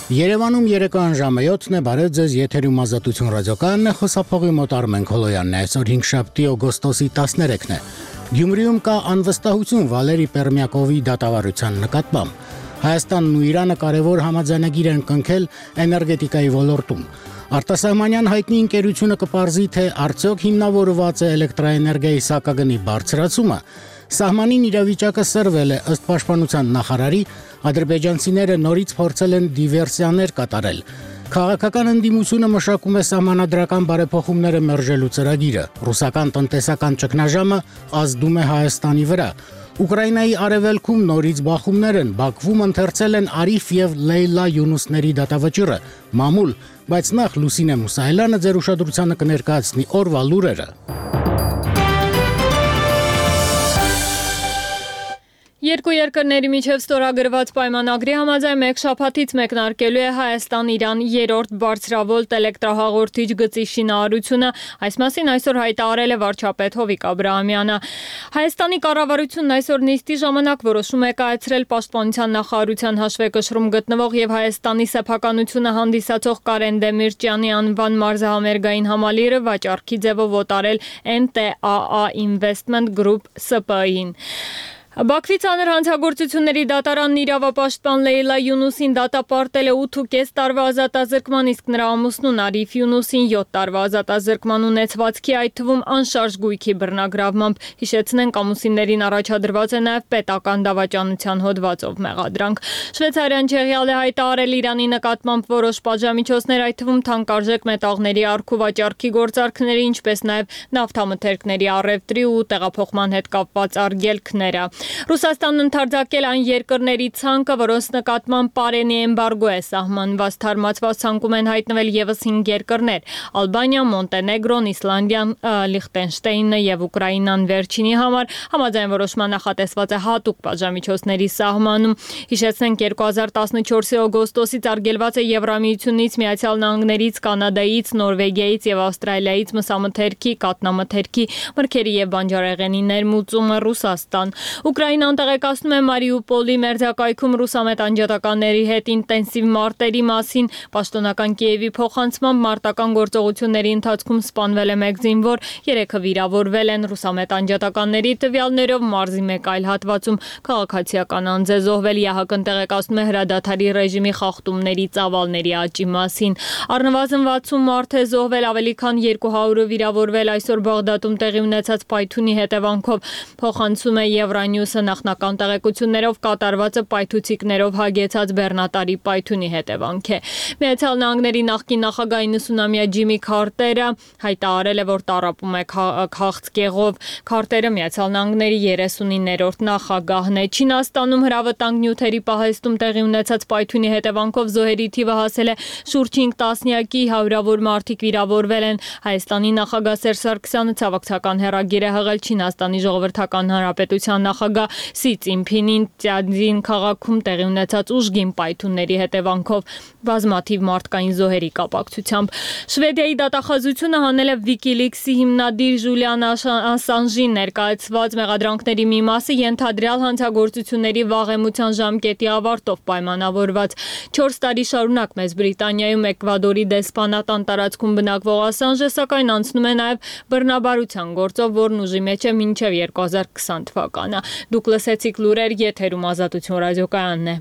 Երևանում երեկոյան ժամը 7-ն է, բարև ձեզ, եթերում Ազատություն ռադիոկայանն է, խոսափողի մոտ Արմեն Քոլոյանն է, այսօր 5-շաբթի օգոստոսի 13-ն է։ Գյումրիում կա անվստահություն Վալերի Պերմյակովի դատավարության նկատմամբ։ Հայաստանն ու Իրանը կարևոր համաձայնագիր են կնքել էներգետիկայի ոլորտում։ Արտասահմանյան հայտնի ընկերությունը կպարզի, թե արդյոք հիմնավորված է էլեկտրաէներգիայի սակագնի բարձրացումը։ Սահմանին իրավիճակը սրվել է, ըստ պաշտպանության նախարարի, ադրբեջանցիները նորից փորձել են դիվերսիաներ կատարել։ Քաղաքական ընդդիմությունը մշակում է սահմանադրական բարեփոխումները մերժելու ծրագիրը։ Ռուսական տնտեսական ճգնաժամը ազդում է Հայաստանի վրա։ Ուկրաինայի արևելքում նորից բախումներ են, Բաքվում ընթերցել են Արիֆ եւ Լեյլա Յունուսների դատավճիռը, մամուլ, բայց նախ Լուսինե Մուսայելյանը ձեր ուշադրությանը կներկայացնի օրվա լուրերը։ Երկու երկրների միջև ստորագրված պայմանագրի համաձայն մեկ շաբաթից մեկնարկելու է Հայաստան-Իրան երրորդ բարձրավոլտ էլեկտրահաղորդիչ գծի շինարարությունը, այս մասին այսօր հայտարարել է վարչապետ Հովիկ Աբրահամյանը։ Հայաստանի կառավարությունն այսօր նիստի ժամանակ որոշում է կայացրել պաշտպանության նախարարության հաշվեկշռում գտնվող եւ Հայաստանի սեփականությունը հանդիսացող Կարեն Դեմիրճյանի անվան մարզահամերգային համալիրը վաճառքի ձևով օտարել NTAA Investment Group ՍՊԸ-ին։ Բաքվի ցաներ հանցագործությունների դատարանն իրավապաշտպան Լեյլա Յունուսին դատապարտել է 8.5 տարվա ազատազրկման, իսկ նրա ամուսնուն Արիֆ Յունուսին 7 տարվա ազատազրկման ունեցվածքի, այդ թվում անշարժ գույքի բռնագրավմամբ։ Հիշեցնենք, ամուսիններին առաջադրված է նաև պետական դավաճանության հոդվածով մեղադրանք։ Շվեյցարիան Չեխիալ է հայտարարել Իրանի նկատմամբ որոշ պատժամիջոցներ, այդ թվում թանկարժեք մետաղների առքու վաճառքի գործարքների, ինչպես նաև նավթամթերքների առևտրի ու տեղափոխման հետ կապված արգելքները։ Ռուսաստանն ընդարձակել այն երկրների ցանկը, որոնց նկատմամբ պարենի էմբարգո է սահմանված, թարմացված ցանկում են հայտնվել եւս 5 երկրներ՝ Ալբանիան, Մոնտենեգրոն, Իսլանդիան, Լիխտենշտեյնը եւ Ուկրաինան վերջինի համար համաձայն որոշման նախատեսված է հատուկ պատժամիջոցների սահմանում։ Հիշեցնենք, 2014-ի օգոստոսից արգելված է Եվրամիությունից, Միացյալ Նահանգներից, Կանադայից, Նորվեգիայից եւ Ավստրալիայից մսամթերքի, կատնամթերքի, մրգերի եւ բանջարեղենի ներմուծումը Ռուսաստան։ Ուկրաինան տեղեկացնում է Մարիուպոլի մերձակայքում ռուսամետ անջատականների հետ ինտենսիվ մարտերի մասին։ Պաշտոնական Կիևի փոխանցմամբ մարտական գործողությունների ընթացքում սպանվել է 1 զինվոր, 3-ը վիրավորվել են ռուսամետ անջատականների տվյալներով մարզի մեկ այլ հատվածում քաղաքացիական անձ է զոհվել։ ԵԱՀԿ-ն տեղեկացնում է հրադադարի ռեժիմի խախտումների ծավալների աճի մասին։ Առնվազն 60 մարդ է զոհվել, ավելի քան 200-ը վիրավորվել այսօր Բաղդադում տեղի ունեցած պայթյունի հետևանքով։ Փոխանցում է Евроньюսը նախնական տեղեկություններով կատարվածը պայթուցիկներով հագեցած բեռնատարի պայթյունի հետևանք է։ Միացյալ Նահանգների նախկին նախագահ 90-ամյա Ջիմի Քարտերը հայտարարել է, որ տառապում է քաղցկեղով։ Քարտերը Միացյալ Նահանգների 39-րդ նախագահն է։ Չինաստանում հրավտանգ նյութերի պահեստում տեղի ունեցած պայթյունի հետևանքով զոհերի թիվը հասել է շուրջ 5 տասնյակի, հարյուրավոր մարդիկ վիրավորվել են։ Հայաստանի նախագահ Սերժ Սարգսյանը ցավակցական հեռագիր է հղել Չինաստանի Ժողովրդական Հանրապետության նախագահ Սի Ցինփինին Տիանջին քաղաքում տեղի ունեցած ուժգին պայթյունների հետևանքով բազմաթիվ մարդկային զոհերի կապակցությամբ։ Շվեդիայի դատախազությունը հանել է WikiLeaks-ի հիմնադիր Ժուլիան Ասանժի ներկայացված մեղադրանքների մի մասը ենթադրյալ հանցագործությունների վաղեմության ժամկետի ավարտով պայմանավորված։ 4 տարի շարունակ Մեծ Բրիտանիայում Էկվադորի դեսպանատան տարածքում բնակվող Ասանժը սակայն անցնում է նաև բռնաբարության գործով, որն ուժի մեջ է մինչև 2020 թվականը։ Դուք լսեցիք լուրեր, եթերում Ազատություն ռադիոկայանն է։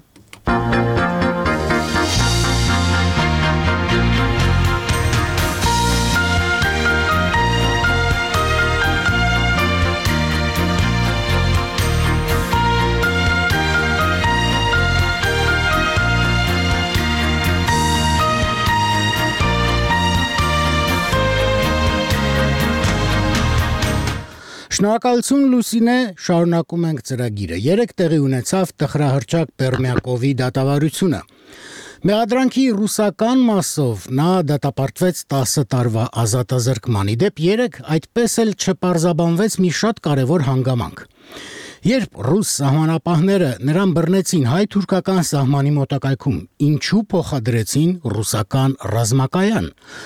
Շնորհակալություն Լուսինե, շարունակում ենք ծրագիրը։ Երեկ տեղի ունեցավ տխրահռչակ Պերմյակովի դատավարությունը։ Մեղադրանքի ռուսական մասով նա դատապարտվեց 10 տարվա ազատազրկմանի դեպ, երեկ այդպես էլ չպարզաբանվեց մի շատ կարևոր հանգամանք։ Երբ ռուս սահմանապահները նրան բռնեցին հայ-թուրքական սահմանի մոտակայքում, ինչու փոխադրեցին ռուսական ռազմակայան։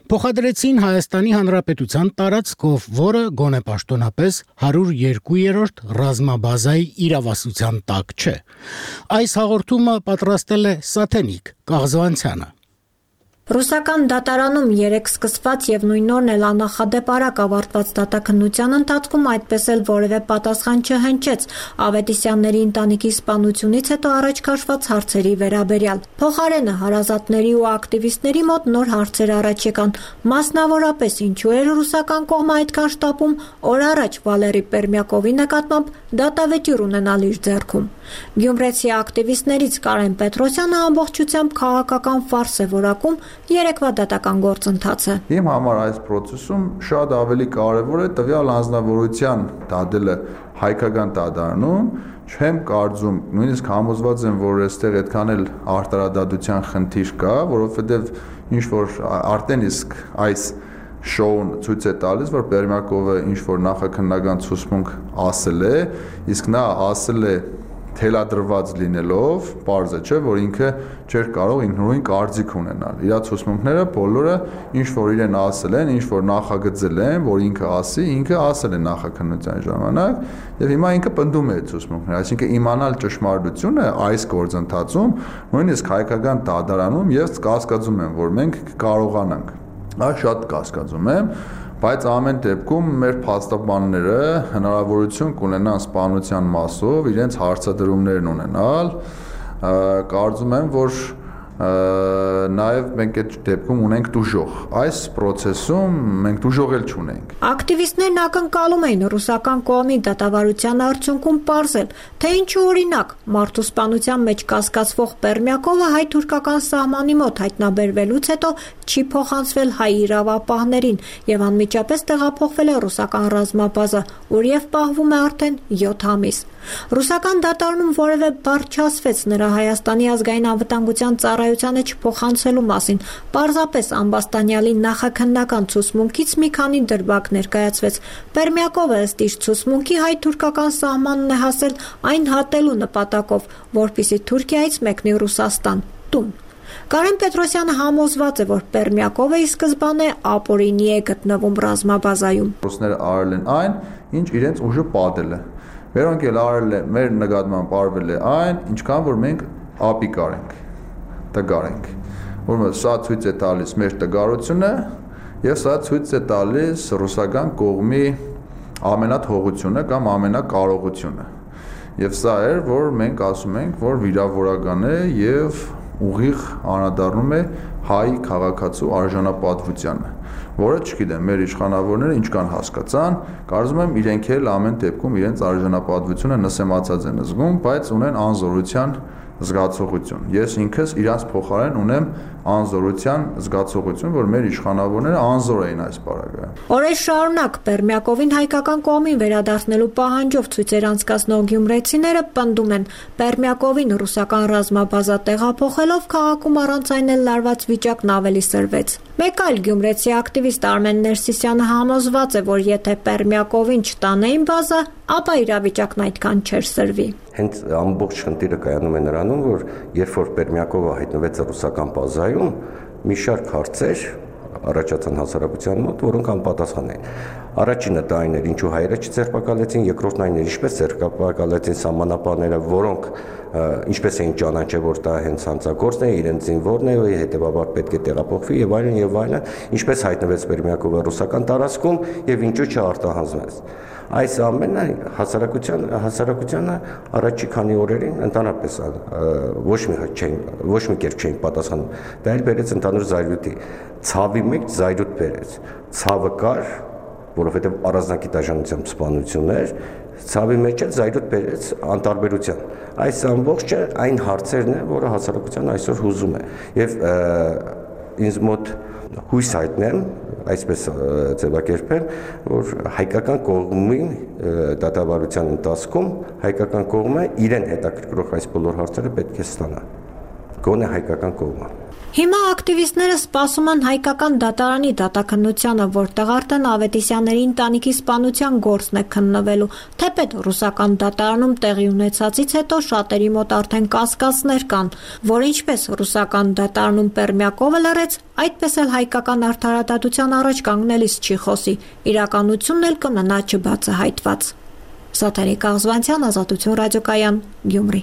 Փոխադրեցին Հայաստանի Հանրապետության տարածքով, որը գոնե պաշտոնապես 102-րդ ռազմաբազայի իրավասության տակ չէ։ Այս հաղորդումը պատրաստել է Սաթենիկ Կաղզվանցյանը։ Ռուսական դատարանում երեկ սկսված եւ նույն օրն էլ աննախադեպ արագ ավարտված դատաքննության ընթացքում այդպես էլ որևէ պատասխան չհնչեց Ավետիսյանների ընտանիքի սպանությունից հետո առաջ քաշված հարցերի վերաբերյալ։ Փոխարենը հարազատների ու ակտիվիստների մոտ նոր հարցեր առաջ եկան, մասնավորապես ինչու էր ռուսական կողմը այդքան շտապում օր առաջ Վալերի Պերմյակովի նկատմամբ դատավեճյուր ունենալ իր ձեռքում։ Գյումրեցի ակտիվիստներից Կարեն Պետրոսյանը ամբողջությամբ քաղաքական ֆարս է որակում երեկվա դատական գործընթացը։ Իմ համար այս process-ում շատ ավելի կարևոր է տվյալ անձնավորության դադելը հայկական դատարանում, չեմ կարծում, նույնիսկ համոզված եմ, որ այստեղ այդքան էլ արտարադատության խնդիր կա, որովհետև ինչ որ արդեն իսկ այս շոուն ցույց է տալիս, որ Պերմյակովը ինչ որ նախաքննական ցուցմունք ասել է, իսկ նա ասել է թելադրված լինելով, պարզ է, չէ, որ ինքը չէր կարող ինքնուրույն կարծիք ունենալ։ Իր ցուցմունքները բոլորը ինչ որ իրեն ասել են, ինչ որ նախագծել են, որ ինքը ասի, ինքը ասել է նախաքննության ժամանակ, եւ հիմա ինքը պնդում է ցուցմունքները, այսինքն իմանալ ճշմարտությունը այս գործընթացում, նույնիսկ հայկական դատարանում ես կասկածում եմ, որ մենք կարողանանք։ Այս շատ կասկածում եմ, բայց ամեն դեպքում մեր փաստաբանները հնարավորություն կունենան սպանության մասով իրենց հարցադրումներն ունենալ, կարծում եմ, որ նաև մենք այդ դեպքում ունենք դուժող։ Այս process-ում մենք դուժող էլ չունենք։ Ակտիվիստներն ակնկալում էին ռուսական կողմի դատավարության արդյունքում պարզել, թե ինչու օրինակ մարդու սպանության մեջ կասկածվող Պերմյակովը հայ-թուրքական սահմանի մոտ հայտնաբերվելուց հետո չի փոխանցվել հայ իրավապահներին եւ անմիջապես տեղափոխվել է ռուսական ռազմաբազա, ուր եւ պահվում է արդեն 7 ամիս։ Ռուսական դատարանում որևէ բառ չասվեց նրա Հայաստանի ազգային անվտանգության ծառայությանը չփոխանցելու մասին։ Պարզապես Ամբաստանյալի նախաքննական ցուցմունքից մի քանի դրվագ ներկայացվեց։ Պերմյակովը ըստ իր ցուցմունքի հայ-թուրքական սահմանն է հասել այն հատելու նպատակով, որպեսզի Թուրքիայից մեկնի Ռուսաստան տուն։ Կարեն Պետրոսյանը համոզված է, որ Պերմյակովը ի սկզբանե ապօրինի է գտնվում ռազմաբազայում։ Ռուսները արել են այն, ինչ իրենց ուժը պատել է։ Մերոնք էլ արել են, մեր նկատմամբ արվել է այն, ինչքան որ մենք ապի կարենք, տգարենք։ Որովհետև սա ցույց է տալիս մեր տգարությունը եւ սա ցույց է տալիս ռուսական կողմի ամենաթողությունը կամ ամենակարողությունը։ Եվ սա էր, որ մենք ասում ենք, որ վիրավորական է եւ ուղիղ անդրադառնում է հայ քաղաքացու արժանապատվությանը, որը չգիտեմ, մեր իշխանավորները ինչքան հասկացան, կարծում եմ իրենք էլ ամեն դեպքում իրենց արժանապատվությունը նսեմացած են զգում, բայց ունեն անզորության զգացողություն։ Ես ինքս իրանց փոխարեն ունեմ անզորության զգացողություն, որ մեր իշխանավորները անզոր էին այս պարագայում։ Օրեր շարունակ Պերմյակովին հայկական կողմին վերադարձնելու պահանջով ցույցեր անցկացնող գյումրեցիները պնդում են, Պերմյակովին ռուսական ռազմաբազա տեղափոխելով քաղաքում առանց այն էլ լարված վիճակն ավելի սրվեց։ Մեկ այլ գյումրեցի ակտիվիստ Արմեն Ներսիսյանը համոզված է, որ եթե Պերմյակովին չտանեին բազա, ապա իրավիճակն այդքան չէր սրվի։ Հենց ամբողջ խնդիրը կայանում է նրանում, որ երբ որ Պերմյակովը հայտնվեց ռուսական բազայում, մի շարք հարցեր առաջացան հասարակության մոտ, որոնք անպատասխան էին։ Առաջինը դա այն էր, ինչու հայերը չձերբակալեցին, երկրորդն այն էր, ինչպես ձերբակալեցին սահմանապահները, որոնք ինչպես էին ճանաչել, որ դա հենց հանցագործն է, իրենց զինվորն է, հետևաբար պետք է տեղափոխվի եւ այլն, ինչպես հայտնվեց Պերմյակովը ռուսական տարածքում եւ ինչու չարտահանձնվեց։ Այս ամենը հասարակությանը առաջի քանի օրերին ընդհանրապես ոչ մի կերպ չէին պատասխանում։ Դա էլ բերեց ընդհանուր զայրույթի։ Ցավի մեջ զայրույթ բերեց։ Ցավը կար, որովհետև առանձնագիտաժանությամբ սպանություններ, ցավի մեջ էլ զայրույթ բերեց անտարբերության։ Այս ամբողջը այն հարցերն է, որը հասարակությանը այսօր հուզում է։ Եվ ինձ մոտ հույս հայտնեմ, այսպես ձևակերպեմ, որ հայկական կողմի դատավարության ընթացքում հայկական կողմը իրեն հետաքրքրող այս բոլոր հարցերը պետք է ստանա։ գոնե հայկական կողմը։ Հիմա ակտիվիստները սպասում են հայկական դատարանի դատաքննությանը, որտեղ արդեն Ավետիսյանների ընտանիքի սպանության գործն է քննվելու, թեպետ ռուսական դատարանում տեղի ունեցածից հետո շատերի մոտ արդեն կասկածներ կան, որ ինչպես ռուսական դատարանում Պերմյակովը լռեց, այդպես էլ հայկական արդարադատության առաջ կանգնելիս չի խոսի, իրականությունն էլ կմնա չբացահայտված։ Սաթարիկ Աղզվանցյան, Ազատություն ռադիոկայան, Գյումրի։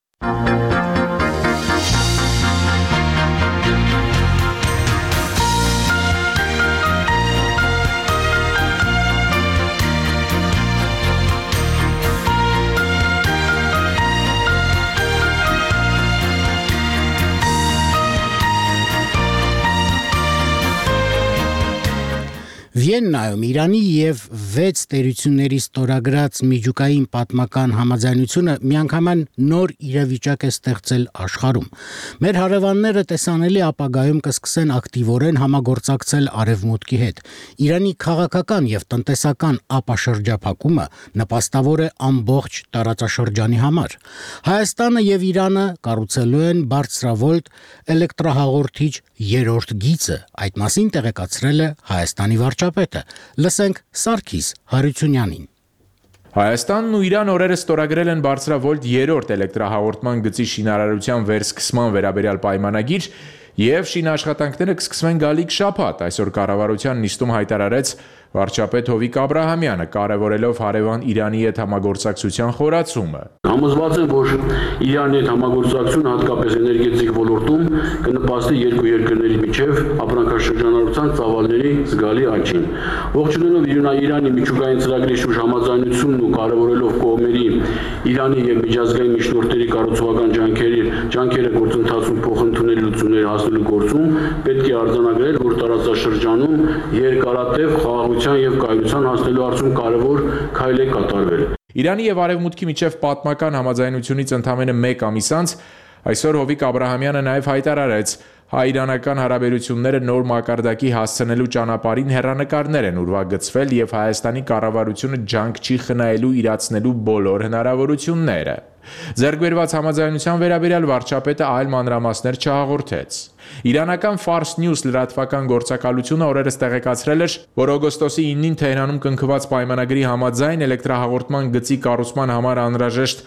Վիեննայում Իրանի և 6 տերությունների ստորագրած միջուկային պատմական համաձայնությունը միանգամայն նոր իրավիճակ է ստեղծել աշխարհում։ Մեր հարևանները տեսանելի ապագայում կսկսեն ակտիվորեն համագործակցել Արևմուտքի հետ։ Իրանի քաղաքական և տնտեսական ապաշրջափակումը նպաստավոր է ամբողջ տարածաշրջանի համար։ Հայաստանը և Իրանը կառուցելու են բարձրավոլտ էլեկտրահաղորդիչ երրորդ գիծը, այդ մասին տեղեկացրել է Հայաստանի վարչապետը։ Լսենք Սարգիս Հարությունյանին։ Հայաստանն ու Իրան օրերս ստորագրել են բարձրավոլտ երրորդ էլեկտրահաղորդման գծի շինարարության վերսկսման վերաբերյալ պայմանագիր և շինաշխատանքները կսկսվեն գալիք շաբաթ, այսօր կառավարության նիստում հայտարարեց վարչապետ Հովիկ Աբրահամյանը, կարևորելով հարևան Իրանի հետ համագործակցության խորացումը։ Համոզված եմ, որ Իրանի հետ համագործակցությունը հատկապես էներգետիկ ոլորտում կնպաստի երկու երկրների միջև ապրանքաշրջանառության ծավալների զգալի աճին։ Ողջունելով Իրանի միջուկային ծրագրի շուրջ համաձայնությունն ու կարևորելով կողմերի Իրանի և միջազգային միջնորդների կառուցողական ջանքերը գործընթացում փոխընդունել լուծումներ հասնելու գործում պետք է արձանագրել, որ տարածաշրջանում երկարատև խաղաղության և կայունության հասնելու հարցում կարևոր քայլ է կատարվել։ Իրանի և Արևմուտքի միջև պատմական համաձայնությունից ընդամենը 1 ամիս անց այսօր Հովիկ Աբրահամյանը նաև հայտարարեց, հայ-իրանական հարաբերությունները նոր մակարդակի հասցնելու ճանապարհին հեռանկարներ են ուրվագծվել և Հայաստանի կառավարությունը ջանք չի խնայելու իրացնելու բոլոր հնարավորությունները։ Ձեռք բերված համաձայնության վերաբերյալ վարչապետը այլ մանրամասներ չհաղորդեց։ Իրանական Fars News լրատվական գործակալությունը օրերս տեղեկացրել էր, որ օգոստոսի 9-ին Թեհրանում կնքված պայմանագրի համաձայն էլեկտրահաղորդման գծի կառուցման համար անհրաժեշտ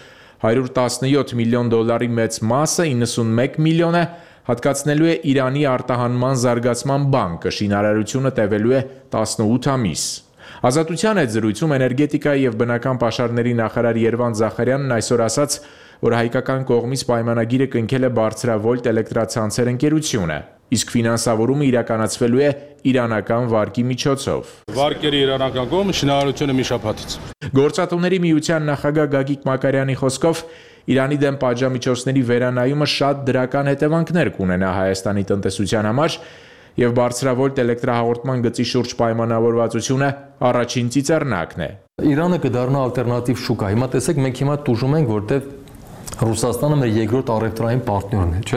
$117 միլիոն մեծ մասը 91 միլիոնը հատկացնելու է Իրանի արտահանման զարգացման բանկը, շինարարությունը տևելու է 18 ամիս։ Ազատության հետ զրույցում էներգետիկայի և բնական պաշարների նախարար Երվանդ Զախարյանն այսօր ասաց, որ հայկական կողմից պայմանագիրը կնքել է բարձրավոլտ էլեկտրացանցեր ընկերությունը, իսկ ֆինանսավորումը իրականացվելու է իրանական վարկի միջոցով։ Վարկերի իրանական կողմը շինարարությունը մի շաբաթից։ Գործատուների միության նախագահ Գագիկ Մակարյանի խոսքով Իրանի դեմ պատժամիջոցների վերանայումը շատ դրական հետևանքներ կունենա Հայաստանի տնտեսության համար և բարձրավոլտ էլեկտրահաղորդման գծի շուրջ պայմանավորվածությունը առաջին ծիծեռնակն է։ Իրանը կդառնա ալտերնատիվ շուկա։ Հիմա տեսեք, մենք հիմա տուժում ենք, որտեղ Ռուսաստանը մեր երկրորդ առևտրային պարտներն է, չէ՞։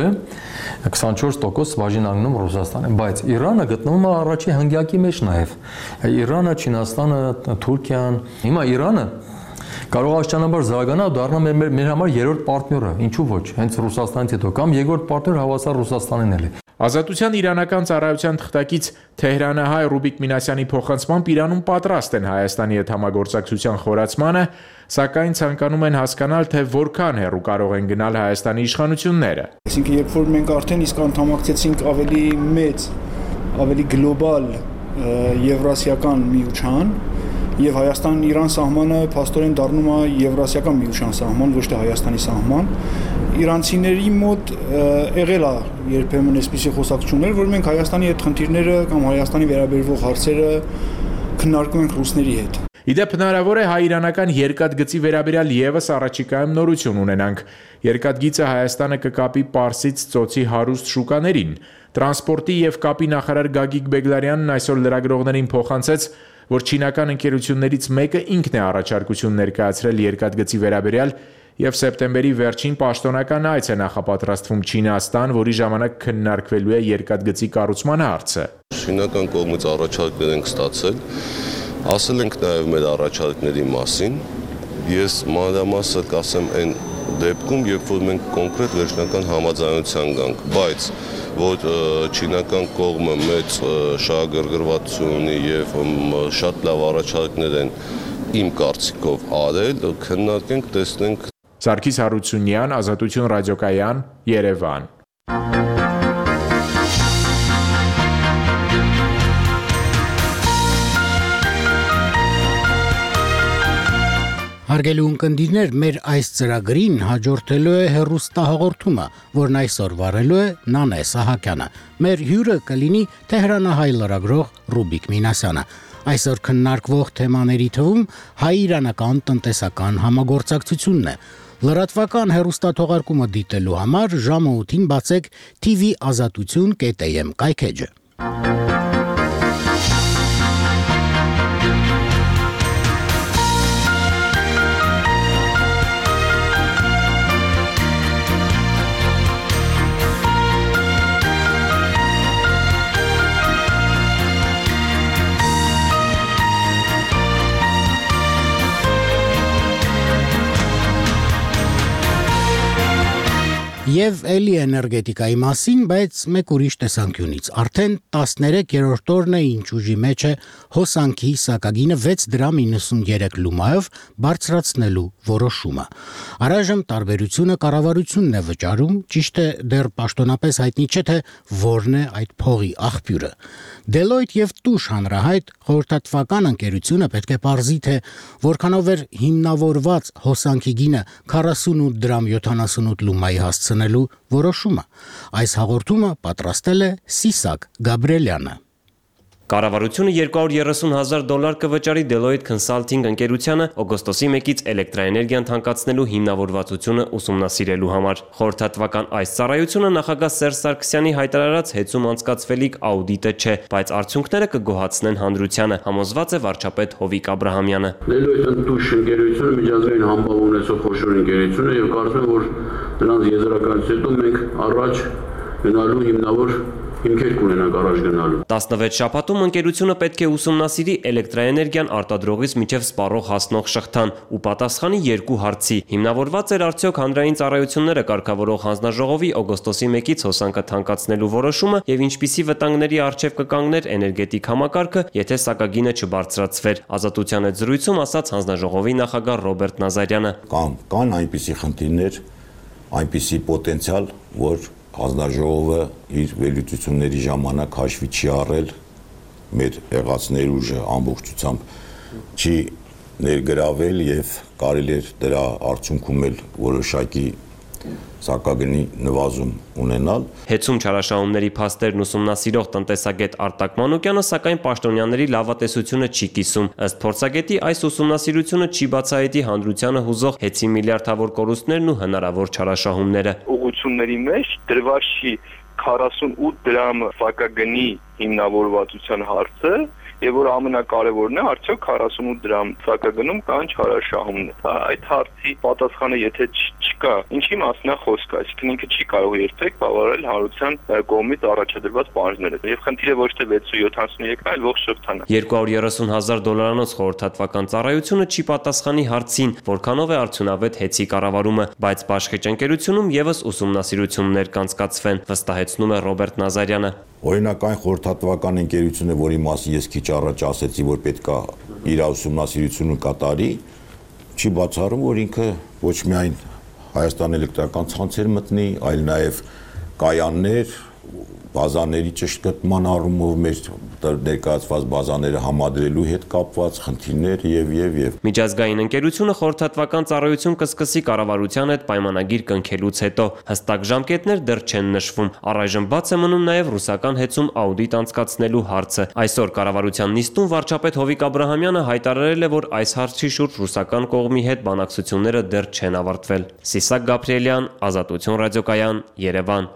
24% բաժին անգնում Ռուսաստան է, բայց Իրանը գտնվում է առաջի հնգյակի մեջ նաև։ Իրանը, Չինաստանը, Թուրքիան։ Հիմա Իրանը կարող է աստիճանաբար զարգանա ու դառնա մեր համար երրորդ պարտները, ինչու ոչ, հենց Ռուսաստանից հետո կամ երկրորդ պարտներ հավասար Ռուսաստանին էլ է։ Ազատության իրանական ծառայության թղթակից Թեհրանահայ Ռուբիկ Մինասյանի փոխանցմամբ Իրանում պատրաստ են Հայաստանի հետ համագործակցության խորացմանը, սակայն ցանկանում են հասկանալ, թե որքան հեռու կարող են գնալ Հայաստանի իշխանությունները։ Այսինքն, երբ որ մենք արդեն իսկ անդամակցեցինք ավելի մեծ, ավելի գլոբալ եվրասիական միության, եւ Հայաստան-Իրան սահմանը փաստորեն դառնում է եվրասիական միության սահման, ոչ թե Հայաստանի սահման։ Իրանցիների մոտ եղել է երբեմն այսպիսի խոսակցություններ, որ մենք Հայաստանի հետ խնդիրները կամ Հայաստանի վերաբերվող հարցերը քննարկում ենք ռուսների հետ։ Իդեպ հնարավոր է հայ-իրանական երկաթգծի վերաբերյալ եւս առաջիկայում նորություն ունենանք։ Երկաթգիծը Հայաստանը կկապի Պարսից ծոցի հարուստ շուկաներին։ Տրանսպորտի եւ կապի նախարար Գագիկ Բեգլարյանն այսօր լրագրողներին փոխանցեց, որ չինական ընկերություններից մեկը ինքն է առաջարկություն ներկայացրել երկաթգծի վերաբերյալ եւ սեպտեմբերի վերջին պաշտոնական այց է նախապատրաստվում Չինաստան, որի ժամանակ քննարկվելու է երկաթգծի կառուցման հարցը։ Չինական կողմից առաջարկներ ենք ստացել, ասել ենք նաեւ մեր առաջարկների մասին։ Ես մանրամասը կասեմ այն դեպքում, երբ որ մենք կոնկրետ վերջնական համաձայնության գանք, բայց որ չինական կողմը մեծ շահագրգռվածություն ունի եւ շատ լավ առաջարկներ են իմ կարծիքով արել, քննարկենք, տեսնենք։ Սարգիս Հարությունյան, Ազատություն ռադիոկայան, Երևան։ Հարգելի ունկնդիրներ, մեր այս ծրագրին հաջորդելու է հեռուստահաղորդումը, որն այսօր վարելու է Նանե Սահակյանը։ Մեր հյուրը կլինի Թեհրանահայ լրագրող Ռուբիկ Մինասյանը։ Այսօր քննարկվող թեմաների թվում հայ-իրանական տնտեսական համագործակցությունն է։ Լրատվական հեռուստաթողարկումը դիտելու համար ժամը 8-ին բացեք TV Azatutun.am կայքեջը։ Եվ էլի էներգետիկայի մասին, բայց մեկ ուրիշ տեսանկյունից։ Արդեն 13-րդ օրն է ինչ ուժի մեջ է հոսանքի սակագինը 6 դրամ 93 լումայով բարձրացնելու որոշումը։ Առայժմ տարբերությունը կառավարությունն է վճարում, ճիշտ է դեռ պաշտոնապես հայտնի չէ թե որն է այդ փողի աղբյուրը։ Deloitte եւ Tush հանրահայտ խորհրդատվական ընկերությունը պետք է պարզի թե որքանով էր հիմնավորված հոսանքի գինը 48 դրամ 78 լումայի հասցնելու որոշումը։ Այս հաղորդումը պատրաստել է Սիսակ Գաբրելյանը։ Կառավարությունը $230,000 կվճարի Deloitte Consulting ընկերությանը օգոստոսի 1-ից էլեկտրաէներգիան թանկացնելու հիմնավորվածությունը ուսումնասիրելու համար։ Խորհրդատվական այս ծառայությունը նախագահ Սերժ Սարգսյանի հայտարարած հեծում անցկացվելիք աուդիտը չէ, բայց արդյունքները կգոհացնեն հանրությանը, համոզված է վարչապետ Հովիկ Աբրահամյանը։ Deloitte Tush ընկերությունը միջազգային համբավ ունեցող խոշոր ընկերություն է եւ կարծում եմ, որ նրանց եզրակացությունից հետո մենք առաջ գնալու հիմնավոր հիմքեր կունենանք առաջ գնալու։ 16 շաբաթում ընկերությունը պետք է ուսումնասիրի էլեկտրաէներգիան արտադրողից մինչև սպառող հասնող շղթան ու պատասխանի 2 հարցի։ Հիմնավորված էր արդյոք հանրային ծառայությունները կարգավորող հանձնաժողովի օգոստոսի 1-ից հոսանքը թանկացնելու որոշումը եւ ինչպիսի վտանգների առջև կկանգներ էներգետիկ համակարգը, եթե սակագինը չբարձրացվեր։ Ազատության հետ զրույցում ասաց հանձնաժողովի նախագահ Ռոբերտ Նազարյանը։ Կան այնպիսի խնդիրներ, այնպիսի պոտենցիալ, որ հանձնաժողովը իր վերլուծությունների ժամանակ հաշվի չի առել, մեր եղած ներուժը ամբողջությամբ չի ներգրավել եւ կարելի է դրա արդյունքում էլ որոշակի սակագնի նվազում ունենալ։ Հեծում չարաշահումների փաստերն ուսումնասիրող տնտեսագետ Արտակ Մանուկյանը սակայն պաշտոնյաների լավատեսությունը չի կիսում։ Ըստ փորձագետի այս ուսումնասիրությունը չի բացահայտի հանրությանը հուզող հեծի միլիարդավոր կորուստներն ու հնարավոր չարաշահումները։ Ուղղությունների մեջ դրված չի 48 դրամ սակագնի հիմնավորվածության հարցը եւ որ ամենակարևորն է արդյոք 48 դրամ սակագնում կան չարաշահումներ։ Այդ հարցի պատասխանը եթե չկա, ինչի մասն է խոսքը, այսինքն ինքը չի կարող երբեք բավարարել հանրության կողմից առաջադրված պահանջները։ Եվ խնդիրը ոչ թե 673-ն, այլ ողջ շղթան է։ $230,000 խորհրդատվական ծառայությունը չի պատասխանի հարցին, որքանով է արդյունավետ հեծի կառավարումը, բայց Բաշխեչ ընկերությունում եւս ուսումնասիրություններ կանցկացվեն, վստահեցնում է Ռոբերտ Նազարյանը։ Օրինակ այն խորհրդատվական ընկերությունը, որի մասին ես քիչ առաջ ասեցի, որ պետքա իր ուսումնասիրությունը կատարի, չի բացառում, որ ինքը ոչ միայն Հայաստան էլեկտրական ցանցեր մտնի, այլ նաև կայաններ, բազաների ճշտկտման առումով մեր ներկայացված բազաները համադրելու հետ կապված խնդիրներ եւ Միջազգային ընկերությունը խորհրդատվական ծառայություն կսկսի կառավարության հետ պայմանագիր կնքելուց հետո հստակ ժամկետներ դեռ չեն նշվում։ Առայժմ բաց է մնում նաև ռուսական հեծում աուդիտ անցկացնելու հարցը։ Այսօր կառավարության նիստում վարչապետ Հովիկ Աբրահամյանը հայտարարել է, որ այս հարցի շուրջ ռուսական կողմի հետ բանակցությունները դեռ չեն ավարտվել։ Սիսակ Գաբրելյան, Ազատություն ռադիոկայան, Երևան։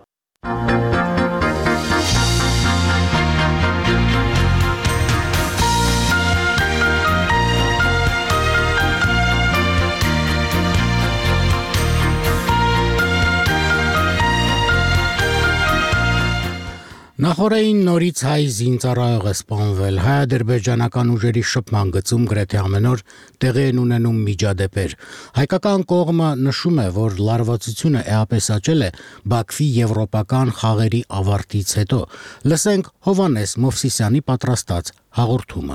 Նախորդին նորից հայ զինծառայող է սպանվել, հայ-ադրբեջանական ուժերի շփման գծում գրեթե ամեն օր տեղի են ունենում միջադեպեր։ Հայկական կողմը նշում է, որ լարվածությունը էապես աճել է Բաքվի եվրոպական խաղերի ավարտից հետո։ Լսենք Հովհաննես Մովսիսյանի պատրաստած հաղորդումը։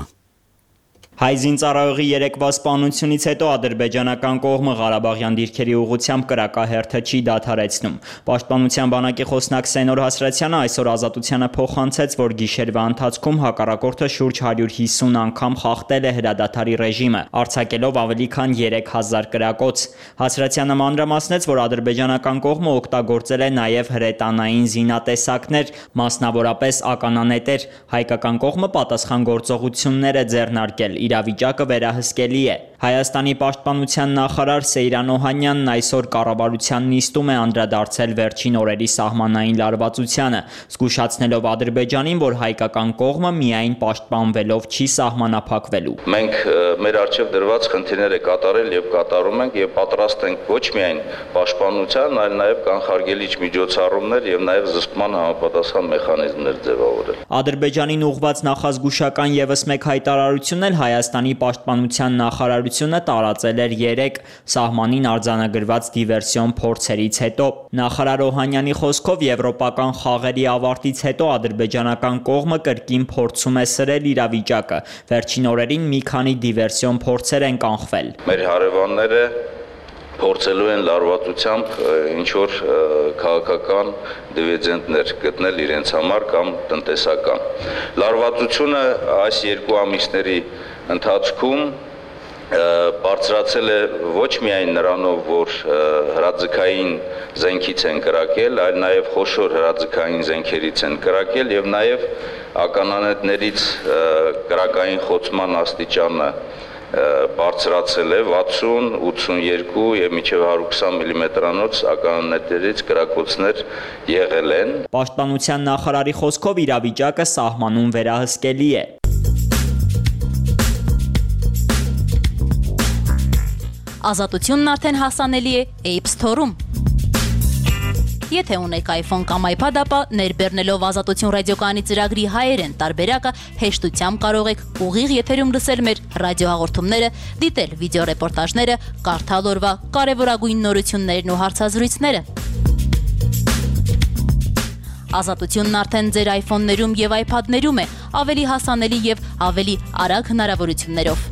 Հայ զինծառայողի երեկվա սպանությունից հետո ադրբեջանական կողմը Ղարաբաղյան դիրքերի ուղղությամբ կրակահերթը չի դադարեցնում։ Պաշտպանության բանակի խոսնակ Սենոր Հասրացյանը այսօր Ազատությանը փոխանցեց, որ գիշերվա ընթացքում հակառակորդը շուրջ 150 անգամ խախտել է հրադադարի ռեժիմը, արձակելով ավելի քան 3000 կրակոց։ Հասրացյանը մանրամասնեց, որ ադրբեջանական կողմը օգտագործել է նաև հրետանային զինատեսակներ, մասնավորապես ականանետեր։ Հայկական կողմը պատասխան գործողություններ է ձեռնարկել։ Իրավիճակը վերահսկելի է։ Հայաստանի պաշտպանության նախարար Սեյրան Օհանյանն այսօր կառավարության նիստում է անդրադարձել վերջին օրերի սահմանային լարվածությանը, զգուշացնելով Ադրբեջանին, որ հայկական կողմը միայն պաշտպանվելով չի սահմանափակվելու։ Մենք մեր առջև դրված խնդիրները կատարել եւ կատարում ենք եւ պատրաստ ենք ոչ միայն պաշտպանության, այլ նաեւ կանխարգելիչ միջոցառումներ եւ նաեւ զսպման համապատասխան մեխանիզմներ ձևավորել։ Ադրբեջանին ուղղված նախազգուշական եւս մեկ հայտարարություն էլ Հայաստանի պաշտպանության նախարարությունը տարածել էր 3 սահմանին արձանագրված դիվերսիոն փորձերից հետո։ Նախարար Օհանյանի խոսքով եվրոպական խաղերի ավարտից հետո ադրբեջանական կողմը կրկին փորձում է սրել իրավիճակը։ Վերջին օրերին մի քանի դիվերսիոն փորձեր են կանխվել։ Մեր հարևանները փորձելու են լարվածությամբ ինչ որ քաղաքական դիվիդենդներ գտնել իրենց համար կամ տնտեսական։ Լարվածությունը այս 2 ամիսների ընթացքում բարձրացել է ոչ միայն նրանով, որ հրաձգային զենքից են կրակել, այլ նաև խոշոր հրաձգային զենքերից են կրակել եւ նաև ականանետներից կրակային խոցման աստիճանը բարձրացել է 60, 82 եւ մինչեւ 120 մմ-անոց ականանետերից կրակոցներ եղել են։ Պաշտպանության նախարարի խոսքով իրավիճակը սահմանում վերահսկելի է։ Ազատությունն արդեն հասանելի է App Store-ում։ Եթե ունեք iPhone կամ iPad, ապա ներբեռնելով Ազատություն ռադիոկայանի ծրագրի հայերեն տարբերակը հեշտությամբ կարող եք ուղիղ եթերում լսել մեր ռադիոհաղորդումները, դիտել վիդեոռեպորտաժները, կարդալ օրվա կարևորագույն նորություններն ու հարցազրույցները։ Ազատությունն արդեն ձեր iPhone-ներում եւ iPad-ներում է, ավելի հասանելի եւ ավելի արագ հնարավորություններով։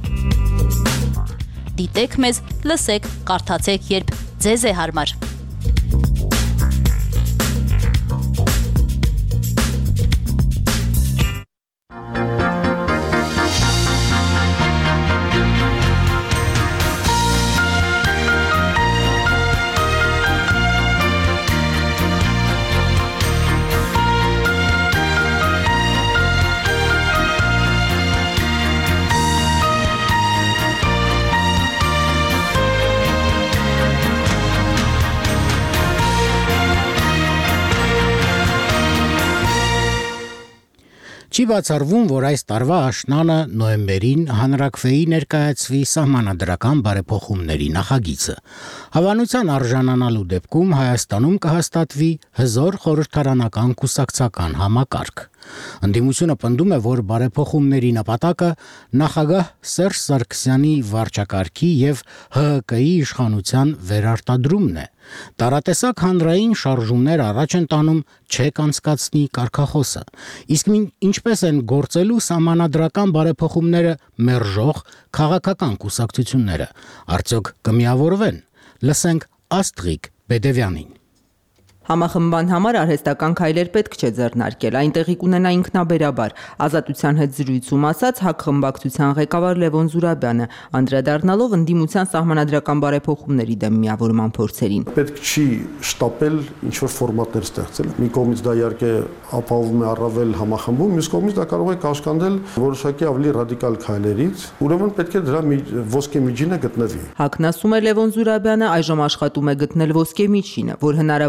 Դիտեք մեզ, լսեք, կարդացեք, երբ ձեզ է հարմար։ Չի բացառվում, որ այս տարվա աշնանը նոյեմբերին հանրաքվեի ներկայացվի սահմանադրական բարեփոխումների նախագիծը։ Հավանության արժանանալու դեպքում Հայաստանում կհաստատվի հզոր խորհրդարանական կուսակցական համակարգ։ Ընդդիմությունը պնդում է, որ բարեփոխումների նպատակը նախագահ Սերժ Սարգսյանի վարչակարգի եւ ՀՀԿ-ի իշխանության վերարտադրումն է։ Տարատեսակ հանրային շարժումներ առաջ են տանում չեք անցկացնի կարգախոսը։ Իսկ ինչպես են գործելու սահմանադրական բարեփոխումները մերժող քաղաքական կուսակցությունները։ Արդյոք կմիավորվեն։ Լսենք Աստղիկ Բեդևյանին։ Համախմբման համար արհեստական քայլեր պետք չէ ձեռնարկել, այնտեղի կունենա ինքնաբերաբար։ Ազատության հետ զրույցում ասաց ՀԱԿ խմբակցության ղեկավար Լևոն Զուրաբյանը, անդրադառնալով ընդդիմության սահմանադրական բարեփոխումների դեմ միավորման փորձերին։ Պետք չի շտապել ինչ որ ֆորմատներ ստեղծել։ Մի կողմից դա իհարկե ապահովում է առավել համախմբում, մյուս կողմից դա կարող է կաշկանդել որոշակի ավելի ռադիկալ քայլերից։ Ուրեմն պետք է դրա ոսկե միջինը գտնվի։ ՀԱԿ-ն ասում է Լևոն Զուրաբյանը այժմ աշխատում է գտնել ոսկե միջինը, որ հնարավոր լինի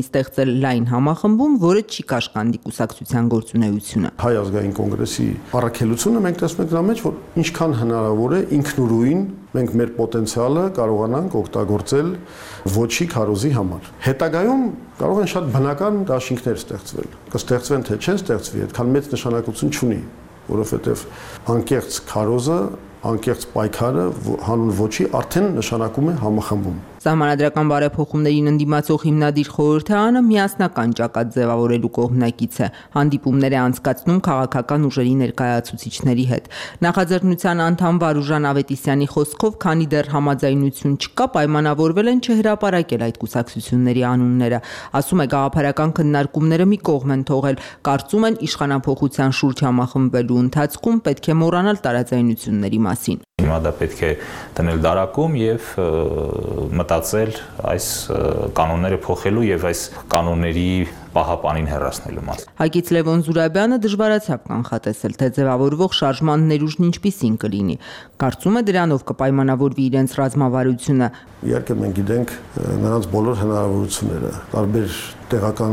ստեղծել լայն համախմբում, որը չի կաշկանդի կուսակցության գործունեությունը։ Հայ ազգային կոնգրեսի առաքելությունը մենք տեսնում ենք դրա մեջ, որ ինչքան հնարավոր է ինքնուրույն մենք մեր պոտենցիալը կարողանանք օգտագործել ոչի քարոզի համար։ Հետագայում կարող են շատ բնական դաշինքներ ստեղծվել։ Կստեղծվեն թե չեն ստեղծվի, այդքան մեծ նշանակություն չունի, որովհետև անկեղծ քարոզը, անկեղծ պայքարը հանուն ոչի արդեն նշանակում է համախմբում։ Սահմանադրական բարեփոխումներին ընդդիմացող հիմնադիր խորհրդարանը միասնական ճակատ ձևավորելու կողմնակից է, հանդիպումներ է անցկացնում քաղաքական ուժերի ներկայացուցիչների հետ։ Նախաձեռնության անդամ Վարուժան Ավետիսյանի խոսքով, քանի դեռ համաձայնություն չկա, պայմանավորվել են չհրապարակել այդ կուսակցությունների անունները։ Ասում է, գաղափարական քննարկումները մի կողմ են թողել, կարծում են իշխանափոխության շուրջ համախմբվելու ընթացքում պետք է մոռանալ տարաձայնությունների մասին։ Հիմա դա պետք է դնել դարակում եւ մտածել այս կանոնները փոխելու եւ այս կանոնների պահապանին հեռացնելու մասին։ Հակից Լևոն Զուրաբյանը դժվարացավ կանխատեսել, թե ձևավորվող շարժման ներուժն ինչպիսին կլինի։ Կարծում է դրանով կպայմանավորվի իրենց ռազմավարությունը։ Իհարկե մենք գիտենք նրանց բոլոր հնարավորությունները, տարբեր տեղական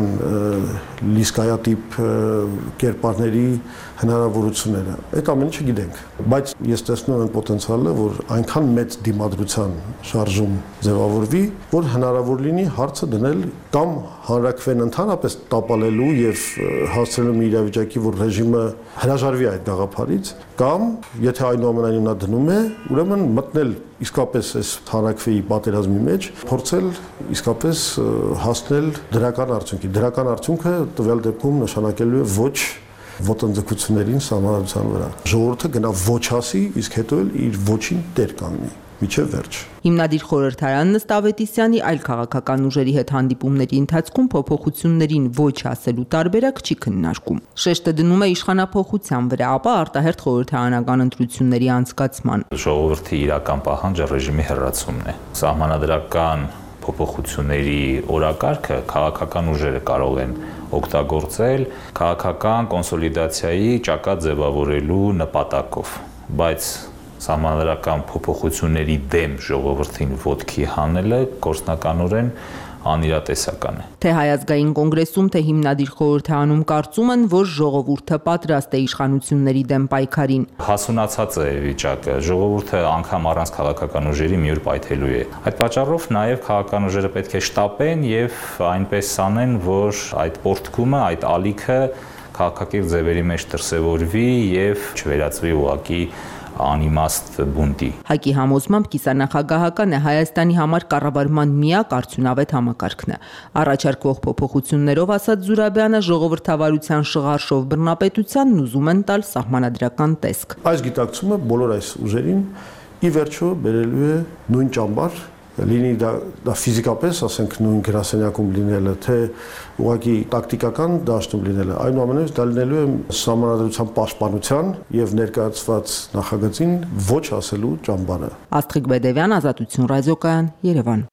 լիսկայատիպ կերպարների հնարավորությունները։ Այդ ամենը չգիտենք, բայց ես տեսնում եմ պոտենցիալը, որ այնքան մեծ դիմադրության շարժում ձևավորվի, որ հնարավոր լինի հարցը դնել կամ հանրակրվեն ընդհանրապես տապալելու եւ հասցնելու մի իրավիճակի, որ ռեժիմը հրաժարվի այդ գաղափարից, կամ եթե այնուամենայնիվ նա դնում է, ուրեմն մտնել իսկապես այս հանրակրվեի պատերազմի մեջ, փորձել իսկապես հասնել դրական արդյունքի։ Դրական արդյունքը տվյալ դեպքում նշանակելու է ոչ ոտնձգություններին սահմանադրության վրա։ Ժողովուրդը գնա ոչ ասի, իսկ հետո էլ իր ոչին տեր կանգնի միջև վերջ։ Հիմնադիր խորհրդարանն ըստ Ավետիսյանի այլ քաղաքական ուժերի հետ հանդիպումների ընթացքում փոփոխություններին ոչ ասելու տարբերակ չի քննարկում։ Շեշտը դնում է իշխանափոխության վրա, ապա արտահերթ խորհրդարանական ընտրությունների անցկացման։ Ժողովրդի իրական պահանջը ռեժիմի հեռացումն է։ Սահմանադրական փոփոխությունների օրակարգը քաղաքական ուժերը կարող են օգտագործել քաղաքական կոնսոլիդացիայի ճակատ ձևավորելու նպատակով, բայց սահմանադրական փոփոխությունների դեմ ժողովրդին ոտքի հանելը գործնականորեն անիրատեսական է։ Թե Հայ ազգային կոնգրեսում, թե հիմնադիր խորհրդարանում կարծում են, որ ժողովուրդը պատրաստ է իշխանությունների դեմ պայքարին։ Հասունացած է վիճակը, ժողովուրդը անգամ առանց քաղաքական ուժերի մի օր պայթելու է։ Այդ պատճառով նաև քաղաքական ուժերը պետք է շտապեն եւ այնպես անեն, որ այդ պորտկումը, այդ ալիքը քաղաքակիրթ ձևերի մեջ դրսևորվի եւ չվերածվի ուղղակի անիմաստ բունտի։ Հակի համոզմամբ կիսանախագահական է Հայաստանի համար կառավարման միակ արդյունավետ համակարգն է։ Առաջարկվող փոփոխություններով, ասաց Զուրաբյանը, ժողովրդավարության շղարշով բռնապետությանն ուզում են տալ սահմանադրական տեսք։ Այս գիտակցումը բոլոր այս ուժերին ի վերջո բերելու է նույն ճամբար, լինի դա ֆիզիկապես, ասենք, նույն գրասենյակում լինելը, թե ուղղակի տակտիկական դաշտում լինելը, այնուամենայնիվ դա լինելու է սահմանադրության պաշտպանության եւ ներկայացված նախագծին ոչ ասելու ճամբարը։ Աստղիկ Բեդևյան, Ազատություն ռադիոկայան, Երևան։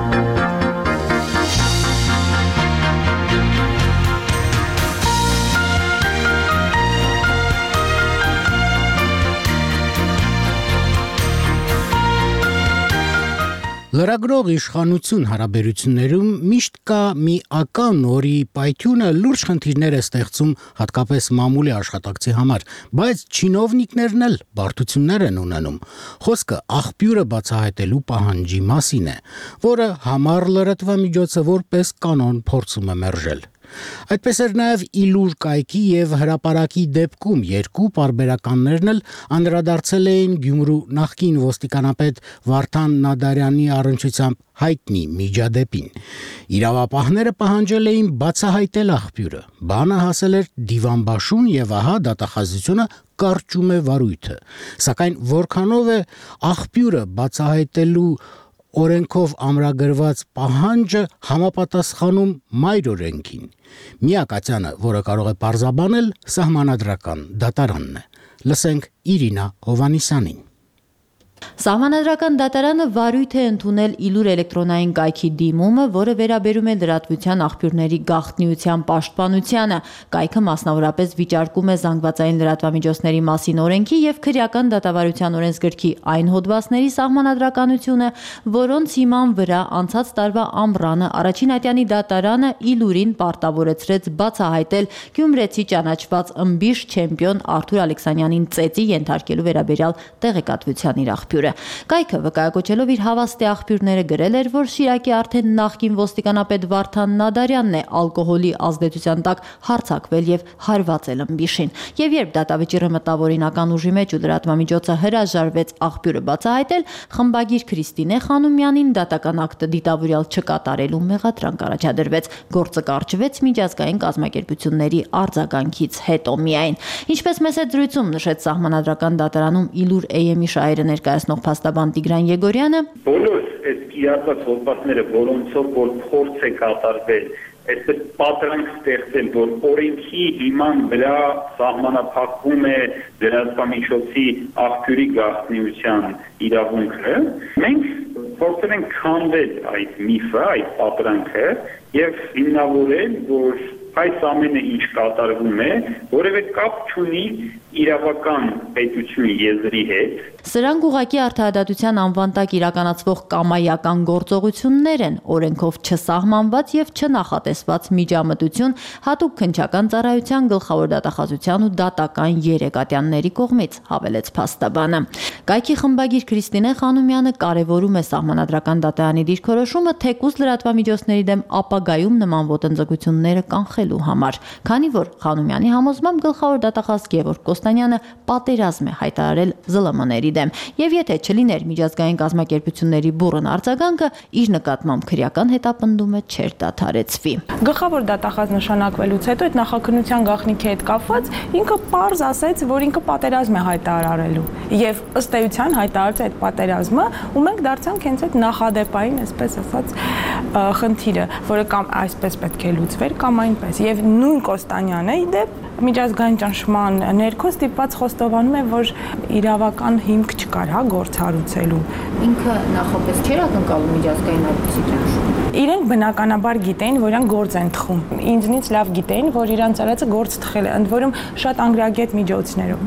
Լրագրող իշխանություն հարաբերություններում միշտ կա մի ական նորի պայթյունը լուրջ խնդիրներ է ստեղծում հատկապես մամուլի աշխատակցի համար, բայց չինովնիկներն էլ բարդություններ են ունենում։ Խոսքը աղբյուրը բացահայտելու պահանջի մասին է, որը համառ լրատվամիջոցը որպես կանոն փորձում է մերժել։ Այդպես էր նաև իլուր կայքի եւ հրապարակի դեպքում երկու պարբերականներն էլ անդրադարձել էին Գյումրու նախկին ոստիկանապետ Վարդան Նադարյանի առնչությամբ հայտնի միջադեպին։ Իրավապահները պահանջել էին բացահայտել աղբյուրը։ Բանը հասել էր դիվանբաշուն եւ ահա դատախազությունը կարճում է վարույթը։ Սակայն որքանով է աղբյուրը բացահայտելու օրենքով ամրագրված պահանջը համապատասխանում մայր օրենքին։ Միակացյանը, որը կարող է պարզաբանել, սահմանադրական դատարանն է։ Լսենք Իրինա Հովանիսյանին։ Սահմանադրական դատարանը վարույթ է ընդունել Իլուր էլեկտրոնային կայքի դիմումը, որը վերաբերում է լրատվության աղբյուրների գաղտնիության պաշտպանությանը։ Կայքը մասնավորապես վիճարկում է զանգվածային լրատվամիջոցների մասին օրենքի եւ քրեական դատավարության օրենսգրքի այն հոդվածների սահմանադրականությունը, որոնց հիման վրա անցած տարվա ամռանը առաջին ատյանի դատարանը Իլուրին պարտավորեցրեց բացահայտել գյումրեցի ճանաչված ըմբիշ չեմպիոն Արթուր Ալեքսանյանին ծեծի ենթարկելու վերաբերյալ տեղեկատվության իր աղբյուրը։ Կայքը վկայակոչելով իր հավաստի աղբյուրները գրել էր, որ Շիրակի արդեն նախկին ոստիկանապետ Վարդան Նադարյանն է ալկոհոլի ազդեցության տակ հարձակվել եւ հարվածել ըմբիշին։ Եվ երբ դատավճիռը մտավ օրինական ուժի մեջ ու լրատվամիջոցը հրաժարվեց աղբյուրը բացահայտել, խմբագիր Քրիստինե Խանոմյանին դատական ակտը դիտավորյալ չկատարելու մեղադրանք առաջադրվեց։ Գործը կարճվեց միջազգային կազմակերպությունների արձագանքից հետո միայն։ Ինչպես մեծ զրույցում նշեց սահմանադրական դատարանում Իլուր AM-ի շահերը ներկայացնող փաստաբան Տիգրան Եգորյանը, բոլոր այս կիրառված հոդվածները, որոնցով որ փորձ է կատարվել, այսպես պատրանք ստեղծել, որ օրենքի հիման վրա սահմանափակվում է լրատվամիջոցի աղբյուրի գաղտնիության իրավունքը, մենք փորձել ենք քանդել այդ միֆը, այդ պատրանքը եւ հիմնավորել, որ այս ամենը ինչ կատարվում է, որևէ կապ չունի իրավական պետությունի եզրի հետ։ Սրանք ուղղակի արդարադատության անվան տակ իրականացվող կամայական գործողություններ են, օրենքով չսահմանված եւ չնախատեսված միջամտություն հատուկ քննչական ծառայության գլխավոր դատախազության ու դատական երեկատյանների կողմից, հավելեց փաստաբանը։ Կայքի խմբագիր Քրիստինե Խանոմյանը կարևորում է սահմանադրական դատարանի դիրքորոշումը թեկուզ լրատվամիջոցների դեմ ապագայում նման ոտնձգությունները կանխելու համար, քանի որ Խանոմյանի համոզմամբ գլխավոր դատախազ Գևորգ Կոստանյանը պատերազմ է հայտարարել ԶԼՄ-ների դեմ, եւ եթե չլիներ միջազգային կազմակերպությունների բուռն արձագանքը, իր նկատմամբ քրեական հետապնդումը չէր դադարեցվի։ Գլխավոր դատախազ նշանակվելուց հետո այդ նախաքննության գաղտնիքի հետ կապված ինքը պարզ ասաց, որ ինքը պատերազմ է հայտարարելու, եւ ըստ էության հայտարարեց այդ պատերազմը, ու մենք դարձանք հենց այդ նախադեպային, այսպես ասած, խնդիրը, որը կամ այսպես պետք է լուծվեր, կամ այնպես, եւ նույն Կոստանյանը իդեպ միջազգային ճնշման ներքո ստիպված խոստովանում է, որ իրավական հիմք չկար, գործառուցելու։ Ինքը նախապես չէր ակնկալում միջազգային այդպիսի ճնշում։ Իրենք բնականաբար գիտեին, որ իրենք գործ են թխում։ Ինձնից լավ գիտեին, որ իրանց արածը գործ թխել է, ընդ որում շատ անգրագետ միջոցներով։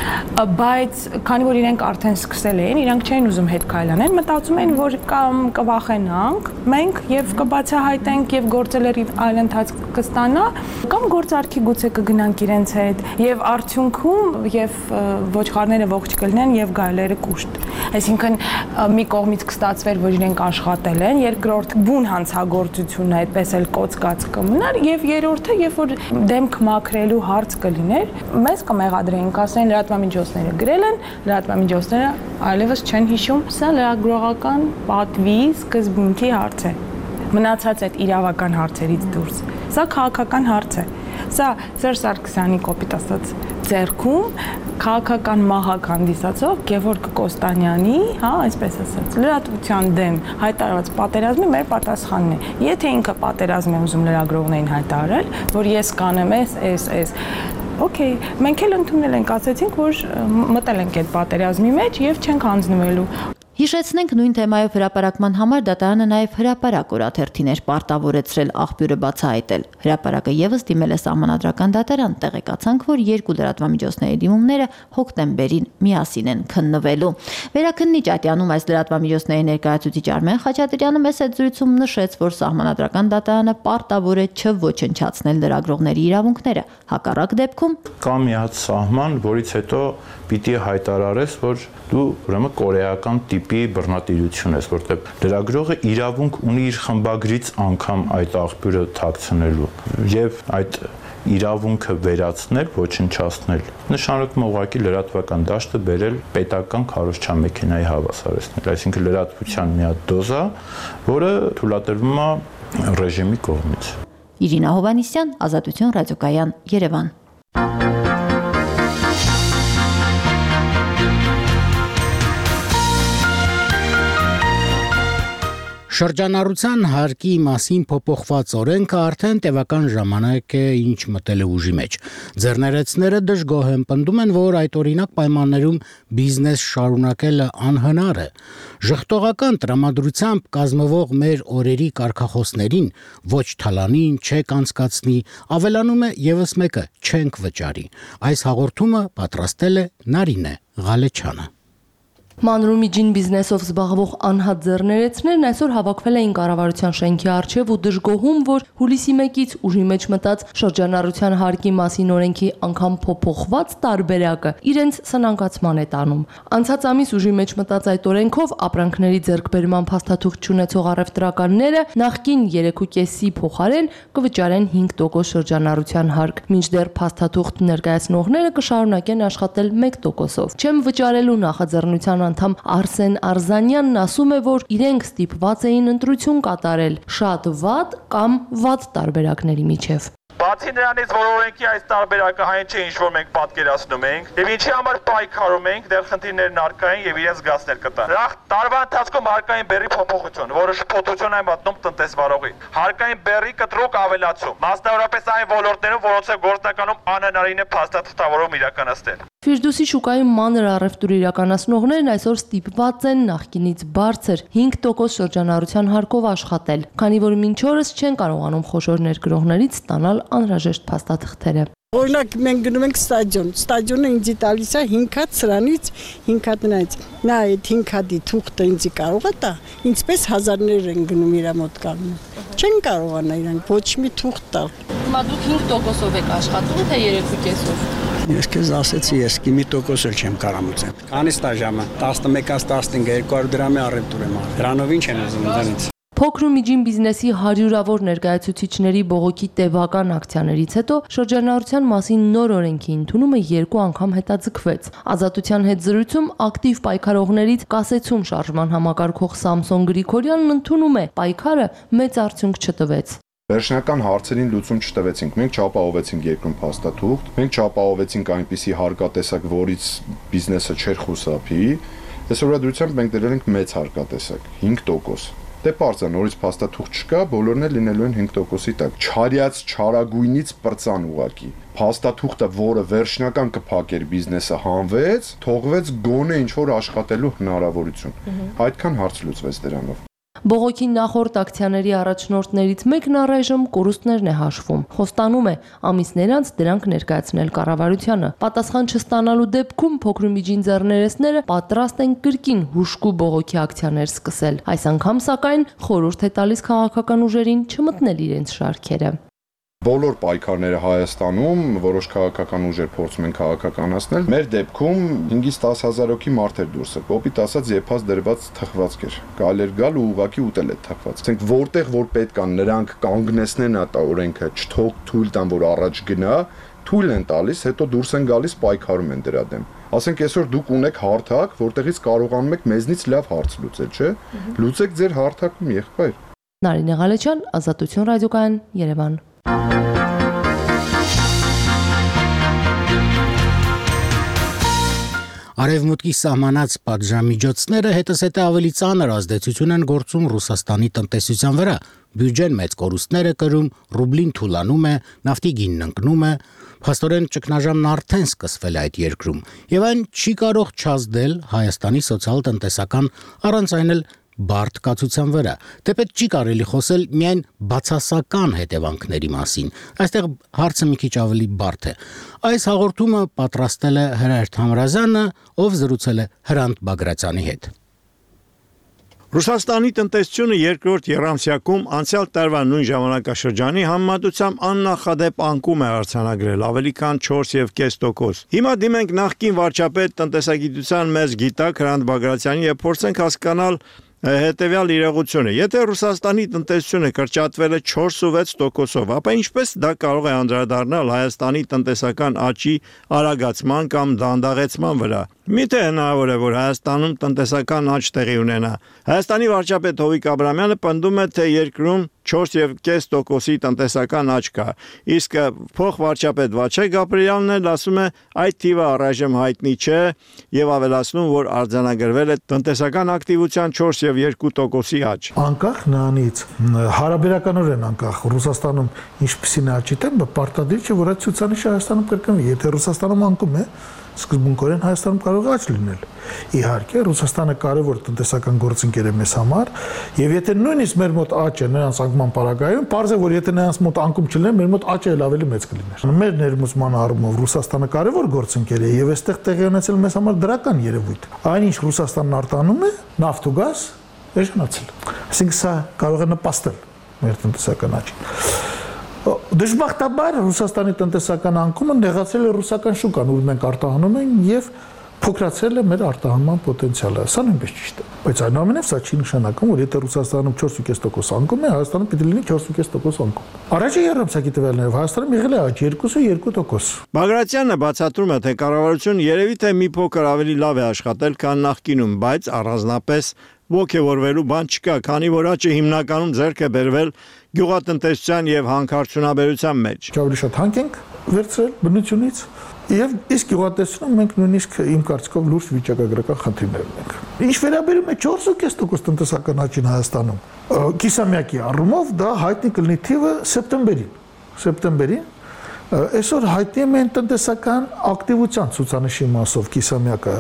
Բայց քանի որ իրենք արդեն սկսել էին, իրանք չէին ուզում հետ քայլանել, մտածում էին, որ կամ կվախենանք մենք եւ կբացահայտենք եւ գործը լրիվ այլ ընթացք կստանա, կամ գործարքի գուցե կգնանք իրենց հետ եւ արդյունքում եւ ոչխարները ողջ կլինեն եւ գայլերը կուշտ։ Այսինքն մի կողմից կստացվեր, որ իրենք աշխատել են, երկրորդ բուն հանցագործությունը այդպես էլ կոծկած կմնար եւ երրորդը, երբ որ դեմք մաքրելու հարց կլիներ, մեզ կմեղադրեին, կասեն լրատվամիջոցները գրել են, լրատվամիջոցները այլևս չեն հիշում, սա լրագրողական պատվի սկզբունքի հարց է։ Մնացած այդ իրավական հարցերից դուրս։ Սա քաղաքական հարց է։ Սա Սերժ Սարգսյանի կոպիտ ասած ձեռքում քաղաքական մահակ հանդիսացող Գևորգ Կոստանյանի, այսպես ասած, լրատվության դեմ հայտարարված պատերազմի մեր պատասխանն է։ Եթե ինքը պատերազմ է ուզում լրագրողներին հայտարարել, որ ես կանեմ էս, օքեյ, մենք էլ ընդունել ենք, ասեցինք, որ մտել ենք այդ պատերազմի մեջ եւ չենք հանձնվելու։ Հիշեցնենք նույն թեմայով հրապարակման համար դատարանը նաև հրապարակ օրաթերթիներ պարտավորեցրել աղբյուրը բացահայտել։ Հրապարակը եւս դիմել է սահմանադրական դատարան, տեղեկացանք, որ երկու լրատվամիջոցների դիմումները հոկտեմբերին միասին են քննվելու։ Վերաքննիչ ատյանում այս լրատվամիջոցների ներկայացուցիչ Արմեն Խաչատրյանը մեծ զրույցում նշեց, որ սահմանադրական դատարանը պարտավոր է չոչնչացնել լրագրողների իրավունքները։ Հակառակ դեպքում կա մի հատ սահման, որից հետո պիտի հայտարարես, որ դու ուրեմն կորեական տիպի բռնատիրություն ես, որտեղ լրագրողը իրավունք ունի իր խմբագրից անգամ այդ աղբյուրը թաքցնելու եւ այդ իրավունքը վերացնել, ոչնչացնել։ Նշանակում ուղղակի լրատվական դաշտը բերել պետական քարոզչամեքենայի հավասարեցնել, այսինքն լրատվության մի հատ դոզա, որը թույլատրվում է ռեժիմի կողմից։ Իրինա Հովանիսյան, Ազատություն ռադիոկայան, Երևան։ Շրջանառության հարկի մասին փոփոխված օրենքը արդեն տևական ժամանակ է ինչ մտել է ուժի մեջ։ Ձեռներեցները դժգոհ են, պնդում են, որ այդ օրինակ պայմաններում բիզնես շարունակելը անհնար է։ Ժխտողական տրամադրությամբ կազմվող մեր օրերի կարգախոսներին ոչ թալանին չեք անցկացնի, ավելանում է եւս մեկը՝ չենք վճարի։ Այս հաղորդումը պատրաստել է Նարինե Ղալեչյանը։ Մանրումիջին բիզնեսով զբաղվող անհատ ձեռներեցներն այսօր հավաքվել էին կառավարության շենքի առջև ու դժգոհում, որ հուլիսի 1-ից ուժի մեջ մտած շրջանառության հարկի մասին օրենքի անգամ փոփոխված տարբերակը իրենց սնանկացման է տանում։ Անցած ամիս ուժի մեջ մտած այդ օրենքով ապրանքների ձեռքբերման փաստաթուղթ չունեցող առևտրականները նախկին 3.5-ի փոխարեն կվճարեն 5% շրջանառության հարկ, մինչդեռ փաստաթուղթ ներկայացնողները կշարունակեն աշխատել 1%-ով։ Չեմ վճարելու նախաձեռնության անդամ Արսեն Արզանյանն ասում է, որ իրենք ստիպված էին ընտրություն կատարել շատ վատ կամ վատ տարբերակների միջև։ Բացի նրանից, որ օրենքի այս տարբերակը այն չէ, ինչ որ մենք պատկերացնում ենք, եւ ինչի համար պայքարում ենք, դեռ խնդիրներն առկա են եւ իրենց զգացներ կտան։ Դա տարվա ընթացքում հարկային բեռի փոփոխություն, որը շփոթություն է մատնում տնտեսվարողի։ Հարկային բեռի կտրուկ ավելացում, մասնավորապես այն ոլորտներում, որոնց գործնականում անհնարին է փաստաթղթավորում իրականացնել։ Ֆիրդուսի շուկայում մանր առևտուր իրականացնողներն այսօր ստիպված են նախկինից բարձր 5% շրջանառության հարկով աշխատել, քանի որ մինչ օրս չեն կարողանում խոշոր ներգրողներից ստանալ անհրաժեշտ փաստաթղթերը։ Օրինակ մենք գնում ենք ստադիոնը ինձ տալիս է 5 հատ սրանից, 5 հատ նրանից։ Նա այդ 5 հատի թուղթը ինձ կարող է տա, ինչպես հազարներ են գնում իր մոտ կանգնում։ Չեն կարողանա իրանք ոչ մի թուղթ տալ։ Հիմա դուք 5%-ով եք աշխատում, թե 3.5-ով։ Ես քեզ ասեցի, ես մի տոկոս էլ չեմ կարամուծել։ Քանից տա ժամը 11-ից 15 200 դրամի առևտուր եմ արել։ Դրանով ինչ են ուզում դրանից։ Փոքր ու միջին բիզնեսի հարյուրավոր ներկայացուցիչների բողոքի տևական ակցիաներից հետո շրջանառության մասին նոր օրենքի ընդունումը 2 անգամ հետաձգվեց։ Ազատության հետ զրույցում ակտիվ պայքարողներից կասեցում շարժման համակարգող Սամսոն Գրիգորյանն ընդունում է, պայքարը մեծ արդյունք չտվեց։ Վերջնական հարցերին լուծում չտվեցինք։ Մենք չապահովեցինք երկրում փաստաթուղթ, մենք չապահովեցինք այնպիսի հարկատեսակ, որից բիզնեսը չէր խուսափի։ Այսօրվա դրությամբ մենք դրել ենք մեծ հարկատեսակ 5%։ Դե պարզ է, նորից փաստաթուղթ չկա, բոլորն էլ լինելու են 5%-ի տակ։ Չարյաց չարագույնից պրծան ուղակի։ Փաստաթուղթը, որը վերջնական կփակեր բիզնեսը, հանվեց, թողվեց գոնե ինչ որ աշխատելու հնարավորություն։ Այդքան հարց լուծվեց դրանով։ Բողոքի նախորդ ակցիաների առաջնորդներից մեկն առայժմ կորուստներն է հաշվում։ Խոստանում է ամիսներ անց դրանք ներկայացնել կառավարությանը։ Պատասխան չստանալու դեպքում փոքր ու միջին ձեռներեցները պատրաստ են կրկին հուժկու բողոքի ակցիաներ սկսել։ Այս անգամ սակայն խորհուրդ է տալիս քաղաքական ուժերին չմտնել իրենց շարքերը։ Բոլոր պայքարները Հայաստանում որոշ քաղաքական ուժեր փորձում են քաղաքականացնել։ Մեր դեպքում 5-ից 10,000 հոգի մարդեր դուրս է։ Կոպիտ ասած եփած դրված թխվածք էր։ Գալ էր գալ ու ուղակի ուտել այդ թխվածքը։ Ասենք որտեղ որ պետք է նրանք կանգնեցնեն այդ օրենքը, չթույլ տան որ առաջ գնա, թույլ են տալիս, հետո դուրս են գալիս պայքարում են դրա դեմ։ Ասենք այսօր դուք ունեք հարթակ, որտեղից կարողանում եք մեզնից լավ հարց լուծել, չէ՞։ Լուծեք ձեր հարթակում, եղբայր։ Նարինե Ղալեչյան, Ազատություն ռադիոկայան, Երևան։ Արևմուտքի սահմանած պատժամիջոցները հետզհետե ավելի ծանր ազդեցություն են գործում Ռուսաստանի տնտեսության վրա։ Բյուջեն մեծ կորուստներ է կրում, ռուբլին թուլանում է, նավթի գինն ընկնում է, փաստորեն ճգնաժամն արդեն սկսվել է այդ երկրում, եւ այն չի կարող չազդել Հայաստանի սոցիալ-տնտեսական առանց այն էլ բարդ կացության վրա։ Թեպետ չի կարելի խոսել միայն բացասական հետևանքների մասին։ Այստեղ հարցը մի քիչ ավելի բարդ է։ Այս հաղորդումը պատրաստել է Հրայր Թամրազյանը, ով զրուցել է Հրանտ Բագրատյանի հետ։ Ռուսաստանի տնտեսությունը երկրորդ եռամսյակում անցյալ տարվա նույն ժամանակաշրջանի համեմատությամբ աննախադեպ անկում է արձանագրել, ավելի քան 4.5%։ Հիմա դիմենք նախկին վարչապետ տնտեսագիտության մեծ գիտակ Հրանտ Բագրատյանին եւ փորձենք հասկանալ հետևյալ իրողությունը։ Եթե Ռուսաստանի տնտեսությունը կրճատվել է 4.6%-ով, ապա ինչպես դա կարող է անդրադառնալ Հայաստանի տնտեսական աճի արագացման կամ դանդաղեցման վրա։ Միթե հնարավոր է, որ Հայաստանում տնտեսական աճ տեղի ունենա։ Հայաստանի վարչապետ Հովիկ Աբրահամյանը պնդում է, թե երկրում 4.5% տնտեսական աճ կա։ Իսկ փոխվարչապետ Վաչե Գաբրիելյանն էլ ասում է, այդ թիվը առայժմ հայտնի չէ եւ ավելացնում, որ արձանագրվել է տնտեսական ակտիվության 4.2% աճ։ Անկախ նրանից հարաբերականորեն անկախ Ռուսաստանում ինչպիսին է աճի տեմպը, պարտադիր չէ, որ այդ ցուցանիշը Հայաստանում կրկնվի։ Եթե Ռուսաստանում անկում է, սկզբունքորեն Հայաստանում կարող է աճ լինել։ Իհարկե, Ռուսաստանը կարևոր տնտեսական գործընկեր է մեզ համար, եւ եթե նույնիսկ մեր մոտ աճ է նրանց անկման պարագայում, պարզ է, որ եթե նրանց մոտ անկում չլիներ, մեր մոտ աճը էլ ավելի մեծ կլիներ։ Մեր ներմուծման առումով Ռուսաստանը կարևոր գործընկեր է եւ այստեղ տեղի ունեցել մեզ համար դրական երևույթ։ Այնինչ Ռուսաստանն արտանում է, նավթ ու գազ էժանացել։ Այսինքն սա կարող է նպաստել մեր տնտեսական աճին։ Դժբախտաբար Ռուսաստանի տնտեսական անկումը նեղացել է ռուսական շուկան, ուր մենք արտահանում ենք եւ փոքրացել է մեր արտահանման պոտենցիալը։ Սա նույնպես ճիշտ է, բայց այնուամենայնիվ սա չի նշանակում, որ եթե Ռուսաստանում 4.5% անկում է, Հայաստանում պիտի լինի 4.5% անկում։ Առաջին երամսակի տվյալներով Հայաստանում եղել է աճ 2.2%։ Բագրատյանը բացատրում է, թե կառավարությունը երևի թե մի փոքր ավելի լավ է աշխատել, քան նախկինում, բայց առանձնապես ոգևորվելու բան չկա, քանի որ աճը հիմնականում ձեռք է բերվել գյուղատնտեսության եւ հանքարդյունաբերության մեջ։ Ավելի շատ հանք ենք վերցրել բնությունից եւ իսկ գյուղատնտեսությունում մենք նույնիսկ իմ կարծիքով լուրջ վիճակագրական խնդիրներ ունենք։ Ինչ վերաբերում է 4.5% տնտեսական աճին Հայաստանում, կիսամյակի առումով դա հայտնի կլինի թիվը սեպտեմբերին այսօր հայտնի է տնտեսական ակտիվության ցուցանիշի մասով կիսամյակը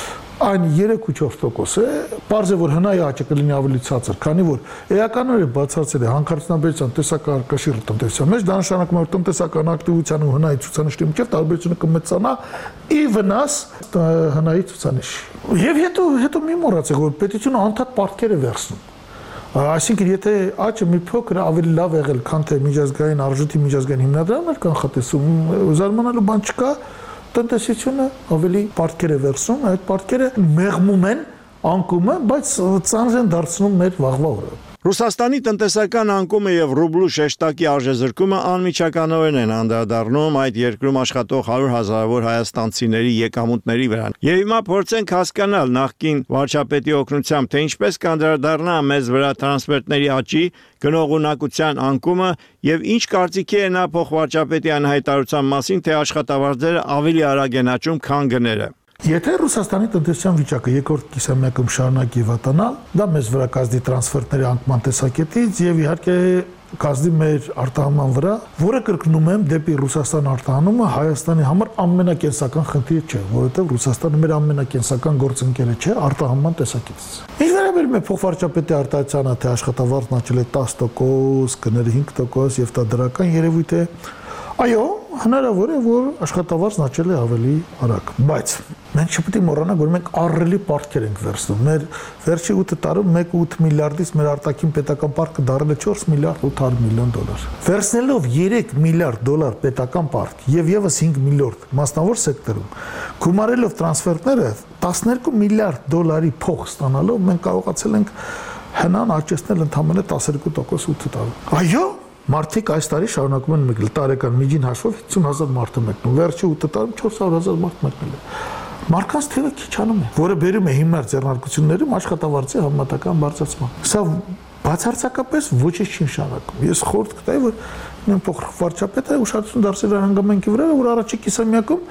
այն 3.4% է, պարզ է, որ հնայի աճը կլինի ավելի ցածր, քանի որ էականորեն բացարձել է հանքարդյունաբերության տեսակարգաշիռ տնտեսության մեջ, դա նշանակում է, որ տնտեսական ակտիվության ու հնայի ցուցանիշի միջև տարբերությունը կմեծանա ի վնաս հնայի ցուցանիշի։ Եվ հետո մի մոռացեք, որ պետությունը անդադ պարտքեր է վերցնում։ Այսինքն, եթե աճը մի փոքր ավելի լավ եղել, քան թե միջազգային արժույթի միջազգային հիմնադրամն էր կանխատեսում, զարմանալու բան չկա, տնտեսությունը ավելի պարտքեր է վերցնում, այդ պարտքերը մեղմում են անկումը, բայց ծանր են դարձնում մեր վաղվա օրը։ Ռուսաստանի տնտեսական անկումը եւ ռուբլու շեշտակի արժեզրկումը անմիջականորեն են անդրադառնում այդ երկրում աշխատող 100,000-ավոր հայաստանցիների եկամուտների վրա։ Եվ հիմա փորձենք հասկանալ նախկին վարչապետի օգնությամբ, թե ինչպես կանդրադառնա մեզ վրա տրանսպորտների աճի, գնողունակության անկումը եւ ինչ կարծիքի է նա փոխվարչապետի անհայտարարության մասին, թե աշխատավարձերը ավելի արագ են աճում, քան գները։ Եթե Ռուսաստանի տնտեսության վիճակը երկրորդ կիսամյակում շարունակի վատանալ, դա մեզ վրա կազդի տրանսֆերտների անկման տեսակետից եւ իհարկե կազդի մեր արտահանման վրա, որը կրկնում եմ դեպի Ռուսաստան արտահանումը Հայաստանի համար ամենակենսական խնդիր չէ, որովհետեւ Ռուսաստանը մեր ամենակենսական գործընկերը չէ արտահանման տեսակետից։ Ինչ վերաբերում է փոխվարչապետի արտահայտությանը, թե աշխատավարձն աճել է 10%, գները 5% եւ դա դրական երևույթ է, այո, հնարավոր է, որ աշխատավարձն աճել է ավելի արագ, բայց մենք չպետք է մոռանանք, որ մենք ահռելի պարտքեր ենք վերցնում։ Մեր վերջի 8 տարում 1.8 միլիարդից մեր արտաքին պետական պարտքը դառել է 4 միլիարդ 800 միլիոն դոլար։ Վերցնելով 3 միլիարդ դոլար պետական պարտք եւ եւս 5 միլիարդ մասնավոր սեկտորում, գումարելով տրանսֆերտները 12 միլիարդ դոլարի փող ստանալով մենք կարողացել ենք հնան աճեցնել ընդամենը 12% 8 տարում։ Այո, մարդիկ այս տարի շարունակում են մեկնել, տարեկան միջին հաշվով 50,000 մարդ է մեկնում, վերջի 8 տարում 400,000 մարդ մեկնել է։ Մարդկանց թիվը քիչանում է, որը բերում է հիմնարար ձեռնարկություններում աշխատավարձի համեմատական բարձրացման։ Սա բացարձակապես ոչինչ չի նշանակում։ Ես խորհուրդ կտայի, որ փոխվարչապետը ուշադրություն դարձրել է հանգամանքի վրա, որ առաջի կիսամյակում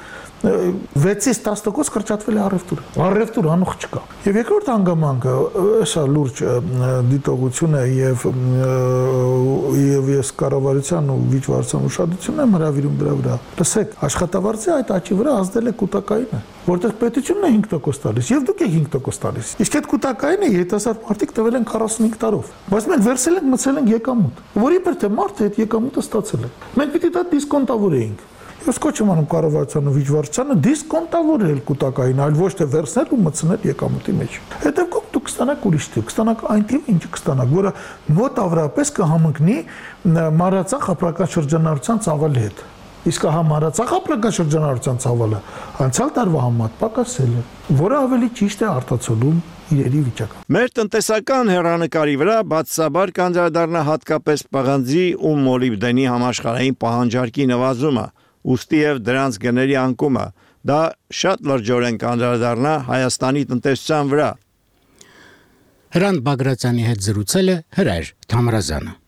6-ից 10% կրճատվել է առևտուրը։ Առևտուր անուխ չկա։ Եվ երկրորդ հանգամանքը, սա լուրջ դիտողություն է եւ ես կառավարության ու վիճվարության ուշադրությունն եմ հրավիրում դրա վրա։ Լսեք, աշխատավարձի այդ աճի վրա ազդել է կൂട്ടակայինը, որտեղ պետությունն է 5% տալիս եւ դուք եք 5% տալիս։ Իսկ այդ կൂട്ടակայինը երիտասարդ մարդիկ տվել են 45 տարով։ Բայց մենք վերցել ենք մցել ենք եկամուտ, որի պետք է մարդը այդ եկամուտը ստացել է։ Մենք պիտի դա դիսկոնտավորեինք։ Ես կոչ եմ անում կառավարությանը ու վիճվարությանը դիսկոնտավորել կൂട്ടակային, այլ ոչ թե վերցնել ու մտցնել եկամուտի մեջ։ Հետևքում դուք կստանաք ուրիշ թիվ, կստանաք այն թիվը, ինչը կստանաք, որը մոտավորապես կհամընկնի մանրածախ ապրական շրջանառության ծավալի հետ։ Իսկ հա մանրածախ ապրական շրջանառության ծավալը անցյալ տարվա համեմատ պակասել է, որը ավելի ճիշտ է արտացոլում իրերի վիճակը։ Մեր տնտեսական հեռանկարի վրա բացասաբար կանդրադառնա հատկապես պղնձի ու մոլիբդենի համաշխարհային պահանջարկի նվազումը, ուստի եւ դրանց գների անկումը, դա շատ լրջորեն կանդրադառնա Հայաստանի տնտեսության վրա։ Հրանտ Բագրատյանի հետ զրուցել է Հրայր Թամրազյանը։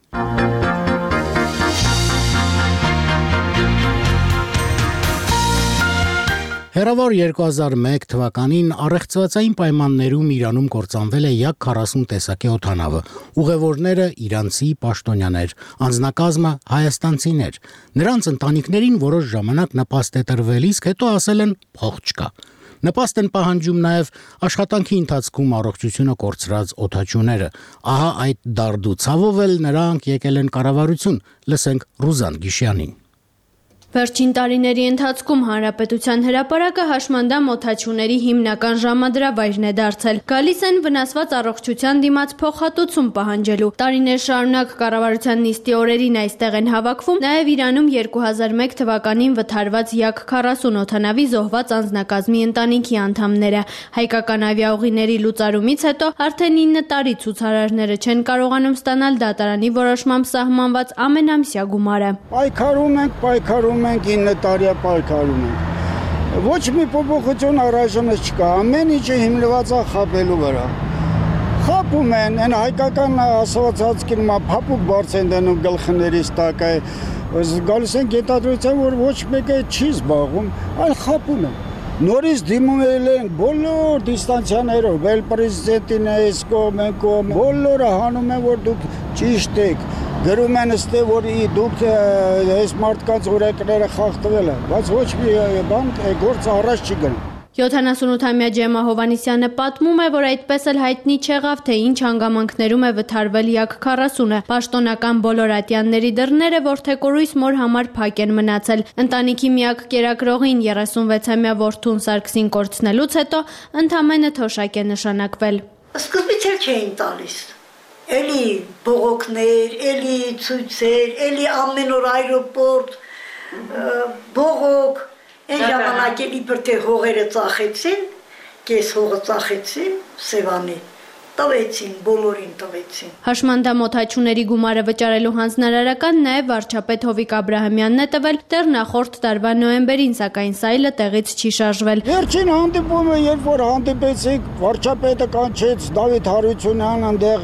Հեռավոր 2001 թվականին առեղծվածային պայմաններում Իրանում կործանվել է յակ 40 տեսակի օդանավը, ուղևորները իրանցի պաշտոնյաներ, անձնակազմը հայաստանցիներ։ Նրանց ընտանիքներին որոշ ժամանակ նպաստ է տրվել, իսկ հետո ասել են փող չկա։ Նպաստ են պահանջում նաև աշխատանքի ընթացքում առողջությունը կորցրած օդաչուները։ Ահա այդ դարդուցավով էլ նրանք եկել են կառավարություն, լսենք Ռուզան Գիշյանին։ Վերջին տարիների ընթացքում Հանրապետության հրապարակը հաշմանդամ օդաչուների հիմնական ժամադրավայրն է դարձել։ Գալիս են վնասված առողջության դիմաց փոխհատուցում պահանջելու։ Տարիներ շարունակ կառավարության նիստի օրերին այստեղ են հավաքվում նաև Իրանում 2001 թվականին վթարված յակ 40 օդանավի զոհված անձնակազմի ընտանիքի անդամները։ Հայկական ավիաուղիների լուծարումից հետո արդեն 9 տարի ցուցարարները չեն կարողանում ստանալ դատարանի որոշմամբ սահմանված ամենամսյա գումարը։ Պայքարում ենք 9 տարի պայքարում ենք։ Ոչ մի փոփոխություն առայժմ չկա, ամեն ինչը հիմնված է խաբելու վրա։ Խաբում են, այն հայկական ասվածած կինմա փափուկ բարձ են դնում գլխներից տակ է, գալիս են գետադրության, որ ոչ մեկը չի զբաղվում, այլ խաբում են։ Նորից դիմել են բոլոր դիստանցիաներով, ել պրեզիդենտին է, կողմ, բոլորը հանում են, որ դուք ճիշտ եք։ Գրում են ստե, որ դուք այս մարդկանց օրենքները խախտվել են, բայց ոչ մի բան գործ առաջ չի գնում։ 78-ամյա Ջեմա Հովանիսյանը պատմում է, որ այդպես էլ հայտնի չեղավ, թե ինչ հանգամանքներում է վթարվել յակ 40-ը։ Պաշտոնական բոլոր ատյանների դռները որդեկորույս մոր համար փակ են մնացել։ Ընտանիքի միակ կերակրողին 36-ամյա որդուն Սարգսին կորցնելուց հետո ընդամենը թոշակ է նշանակվել։ Սկզբից էլ չէին տալիս։ Էլի բողոքներ, էլի ցույցեր, էլի ամեն օր այրոպորտ, բողոք, այն ժամանակ էլի բրթե հողերը ծախեցին, կես հողը ծախեցին, Սևանի, տվեցին, բոլորին տվեցին։ Հաշմանդամ օդաչուների գումարը վճարելու հանձնարարական նաև վարչապետ Հովիկ Աբրահամյանն է տվել դեռ նախորդ տարվա նոյեմբերին, սակայն սայլը տեղից չի շարժվել։ Վերջին հանդիպումը, երբ որ հանդիպեցինք, վարչապետը կանչեց Դավիթ Հարությունյանն այնտեղ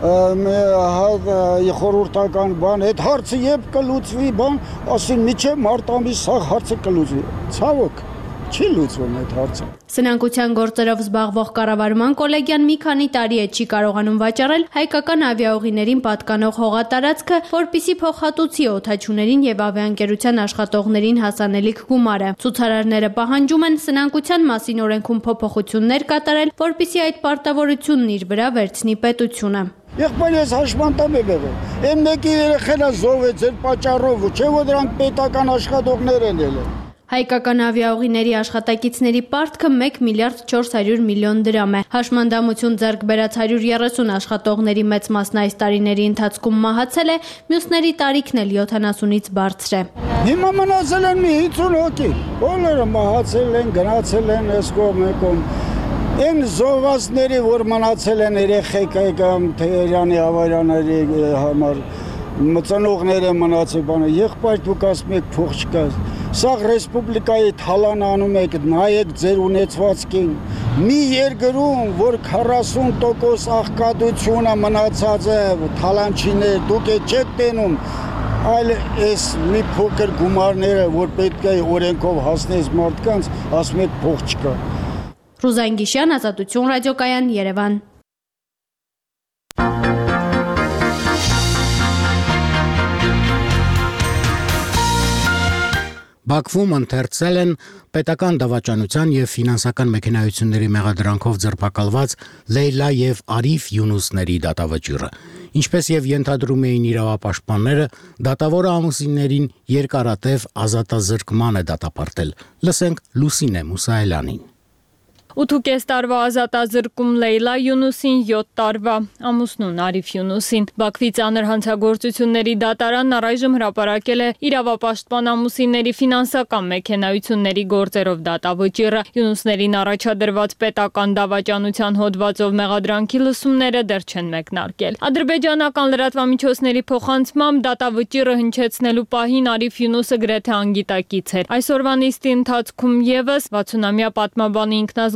խորհրդական բան, այդ հարցը երբ կլուծվի, բան, ասին միջև մարտ ամիս սա հարցը կլուծվի։ Ցավոք, չի լուծվում այդ հարցը։ Սնանկության գործերով զբաղվող կառավարման կոլեգիան մի քանի տարի է չի կարողանում վաճառել հայկական ավիաուղիներին պատկանող հողատարածքը, որպիսի փոխհատուցի օդաչուներին եւ ավիաընկերության աշխատողներին հասանելիք գումարը։ Ցուցարարները պահանջում են սնանկության մասին օրենքում փոփոխություններ կատարել, որպիսի այդ պարտավորությունն իր վրա վերցնի պետությունը։ Եղբայր ես հաշմանդամ եմ եղել, այն մեկի երեխենը զոհվեց ձեր պատճառով, չէ որ դրանք պետական աշխատողներ են ելել։ Հայկական ավիաուղիների աշխատակիցների պարտքը 1 միլիարդ 400 միլիոն դրամ է։ Հաշմանդամություն ձեռք բերած 130 աշխատողների մեծ մասն այս տարիների ընթացքում մահացել է, մյուսների տարիքն էլ 70-ից բարձր է։ Հիմա մնացել են մի 50 հոգի, բոլորը մահացել են, գնացել են այս կողմ։ Այն զոհվածների, որ մնացել են երեխեք կամ Թեհրանի ավարյանների համար, ծնողները մնացել բանը, եղբայր դուք ասում եք փող չկա։ Սա ռեսպուբլիկայի թալան անում եք, նայեք ձեր ունեցվածքին։ Մի երկրում, որ 40% աղքատությունը մնացած է, թալանչիներ, դուք չեք տենում, այլ այս մի փոքր գումարները, որ պետք է օրենքով հասնես մարդկանց, ասում եք փող չկա։ Ռուզան Գիշյան, Ազատություն ռադիոկայան, Երևան։ Բաքվում ընթերցել են պետական դավաճանության եւ ֆինանսական մեքենայությունների մեղադրանքով ձերբակալված Լեյլա եւ Արիֆ Յունուսների դատավճիռը։ Ինչպես եւ ենթադրում էին իրավապաշտպանները, դատավորը ամուսիններին երկարատև ազատազրկման է դատապարտել։ Լսենք Լուսինե Մուսայելյանին։ 8.5 տարվա ազատազրկում Լեյլա Յունուսին, 7 տարվա ամուսնուն Արիֆ Յունուսին։ Բաքվի ծանր հանցագործությունների դատարանն առայժմ հրապարակել է իրավապաշտպան ամուսինների ֆինանսական մեքենայությունների գործերով դատավճիռը։ Յունուսներին առաջադրված պետական դավաճանության հոդվածով մեղադրանքի լսումները դեռ չեն մեկնարկել։ Ադրբեջանական լրատվամիջոցների փոխանցմամբ դատավճիռը հնչեցնելու պահին Արիֆ Յունուսը գրեթե անգիտակից էր։ Այսօրվա նիստի ընթացքում եւս 60-ամյա պատմաբանի ինքնազգ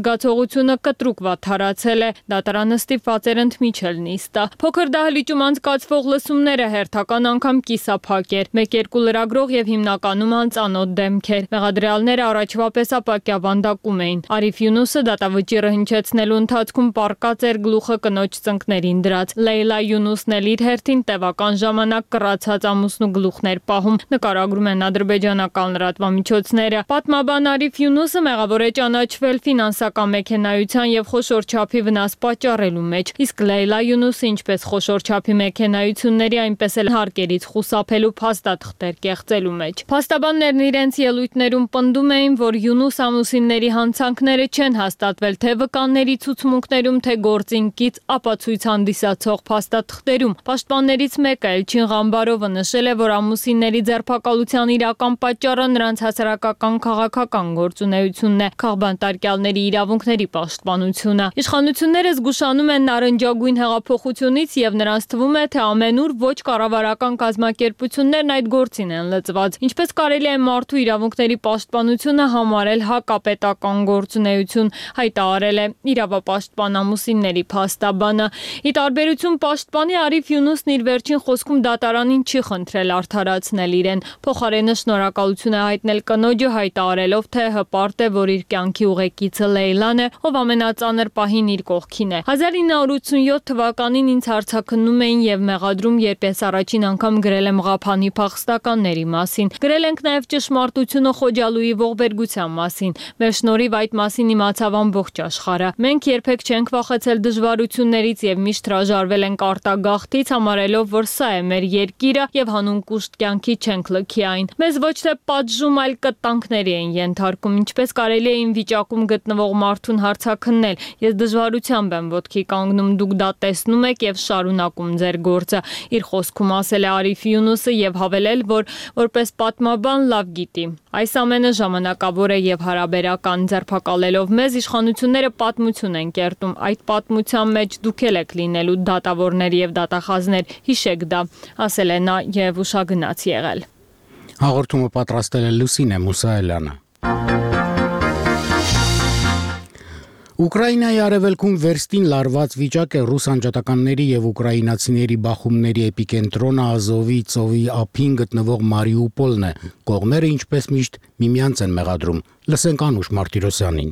զգացողությունը կտրուկ վատթարացել է, դատարանը ստիպված էր ընդմիջել նիստը։ Փոքր դահլիճում անցկացվող լսումները հերթական անգամ կիսափակ էր, 1-2 լրագրող եւ հիմնականում անծանոթ դեմքեր։ Մեղադրյալները առաջվա պես ապակյավանդակում էին։ Արիֆ Յունուսը դատավճիռը հնչեցնելու ընթացքում պառկած էր գլուխը կնոջ ծնկներին դրած։ Լեյլա Յունուսն էլ իր հերթին տևական ժամանակ կռացած ամուսնու գլուխներ պահում, նկարագրում են ադրբեջանական լրատվամիջոցները։ Պատմաբան Արիֆ Յունուսը մեղավոր է ճանաչվել ֆինանսական մեքենայության եւ խոշոր չափի վնաս պատճառելու մեջ, իսկ Լեյլա Յունուսը ինչպես խոշոր չափի մեքենայությունների, այնպես էլ հարկերից խուսափելու փաստաթղթեր կեղծելու մեջ։ Փաստաբաններն իրենց ելույթներում պնդում էին, որ Յունուս ամուսինների հանցանքները չեն հաստատվել թե վկանների ցուցմունքներում, թե գործինքից ապացույց հանդիսացող փաստաթղթերում։ Պաշտպաններից մեկը Էլչին Ղամբարովը նշել է, որ ամուսինների ձերբակալության իրական պատճառը նրանց հասարակական քաղաքական գործունեությունն է, քաղբանտարկյալների իրավունքների պաշտպանությունը։ Իշխանությունները զգուշանում են նարնջագույն հեղափոխությունից եւ նրանց թվում է, թե ամենուր ոչ կառավարական կազմակերպություններն այդ գործին են լծված։ Ինչպես կարելի է մարդու իրավունքների պաշտպանությունը համարել հակապետական գործունեություն, հայտարարել է իրավապաշտպան ամուսինների փաստաբանը։ Ի տարբերություն պաշտպանի Արիֆ Յունուսն իր վերջին խոսքում դատարանին չի խնդրել արդարացնել իրեն, փոխարենը շնորհակալություն է հայտնել կնոջը, հայտարարելով, թե հպարտ է, որ իր կյանքի ուղեկիցը Լեյլան է, ով ամենածանր պահին իր կողքին է։ 1987 թվականին ինձ հարցաքննում էին եւ մեղադրում, երբ ես առաջին անգամ գրել եմ Ղափանի փախստականների մասին։ Գրել ենք նաեւ ճշմարտությունը Խոջալույի ողբերգության մասին։ Մեր շնորհիվ այդ մասին իմացավ ամբողջ աշխարհը։ Մենք երբեք չենք վախեցել դժվարություններից եւ միշտ հրաժարվել ենք արտագաղթից, համարելով, որ սա է մեր երկիրը եւ հանուն կուշտ կյանքի չենք լքի այն։ Մեզ ոչ թե պատժում, այլ կտանքների են ենթարկում, ինչպես կարելի է իմ վիճակում գտնվող մարդուն հարցաքննել։ Ես դժվարությամբ եմ ոտքի կանգնում, դուք դա տեսնում եք եւ շարունակում ձեր գործը։ Իր խոսքում ասել է Արիֆ Յունուսը եւ հավելել, որ որպես պատմաբան լավ գիտի։ Այս ամենը ժամանակավոր է եւ հարաբերական, ձերբակալելով մեզ իշխանությունները պատմություն են կերտում։ Այդ պատմության մեջ դուք եք լինելու դատավորներ եւ դատախազներ, հիշեք դա, ասել է նա եւ ուշագնաց եղել։ Հաղորդումը պատրաստել է Լուսինե Մուսայելյանը։ Ուկրաինայի արևելքում վերստին լարված վիճակ է ռուս անջատականների եւ ուկրաինացիների բախումների էպիկենտրոնը Ազովի ծովի ափին գտնվող Մարիուպոլն է։ Կողմերը ինչպես միշտ միմյանց են մեղադրում։ Լսենք Անուշ Մարտիրոսյանին։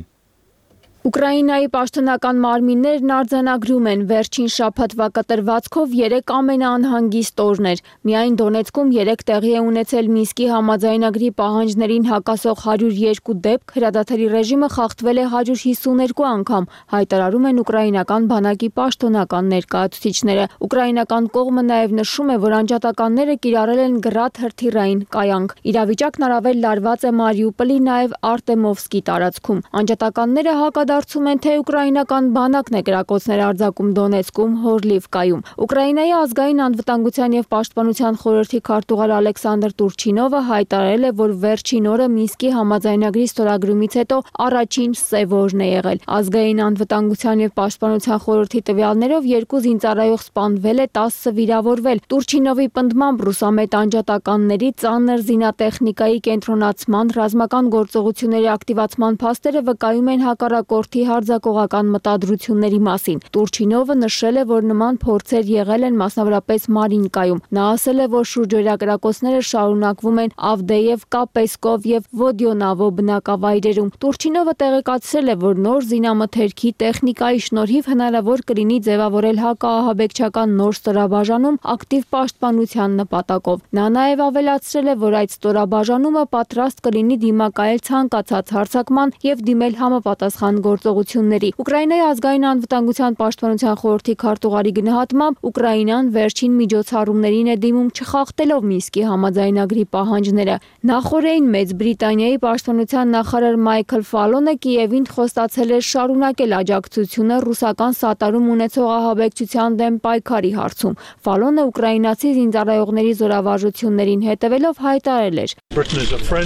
Ուկրաինայի պաշտոնական մարմիններն արձանագրում են վերջին շաբաթվա կտրվածքով 3 ամենաանհանգիստ օրներ։ Միայն Դոնեցկում 3 տեղի է ունեցել Մինսկի համաձայնագրի պահանջներին հակասող 102 դեպք, հրադադարի ռեժիմը խախտվել է 152 անգամ, հայտարարում են ուկրաինական բանակի պաշտոնական ներկայացուցիչները։ Ուկրաինական կողմը նաև նշում է, որ անջատականները կիրառել են գրադ հրթիռային կայանք։ Իրավիճակն առավել լարված է Մարիուպոլի նաև Արտեմովսկի տարածքում։ Անջատականները հակադարձում են, թե ուկրաինական բանակն է կրակոցներ արձակում Դոնեցկում, Հորլիվկայում։ Ուկրաինայի ազգային անվտանգության եւ պաշտպանության խորհրդի քարտուղար Ալեքսանդր Տուրչինովը հայտարարել է, որ վերջին օրը Մինսկի համաձայնագրի ստորագրումից հետո առաջին սև օրն է եղել։ Ազգային անվտանգության եւ պաշտպանության խորհրդի տվյալներով 2 զինծառայող սպանվել է, 10 վիրավորվել։ Տուրչինովի պնդմամբ ռուսամետ անջատականների ծանր զինատեխնիկայի կենտրոնացման, ռազմական գործողությունների ակտիվացման փաստերը վկայում են հակառակորդի հարձակողական մտադրությունների մասին։ Տուրչինովը նշել է, որ նման փորձեր եղել են մասնավորապես Մարինկայում։ Նա ասել է, որ շուրջօրյա կրակոցները շարունակվում են Ավդեևկա, Պեսկով եւ Վոդյոնավո բնակավայրերում։ Տուրչինովը տեղեկացրել է, որ նոր զինամթերքի տեխնիկայի շնորհիվ հնարավոր կլինի ձևավորել հակաահաբեկչական նոր ստորաբաժանում ակտիվ պաշտպանության նպատակով։ Նա նաև ավելացրել է, որ այդ ստորաբաժանումը պատրաստ կլինի դիմակայել ցանկացած հարձակման եւ դիմել համապատասխան գործողությունների։ Ուկրաինայի ազգային անվտանգության պաշտպանության խորհրդի քարտուղարի գնահատմամբ Ուկրաինան վերջին միջոցառումներին է դիմում չխախտելով Մինսկի համաձայնագրի պահանջները։ Նախորդին Մեծ Բրիտանիայի պաշտպանության նախարար Մայքլ Ֆալոնը Կիևին խոստացել է շարունակել աջակցությունը ռուսական սատարում ունեցող ահաբեկչության դեմ պայքարի հարցում։ Ֆալոնը ուկրաինացի զինծառայողների զորավարժություններին հետևելով հայտարարել էր.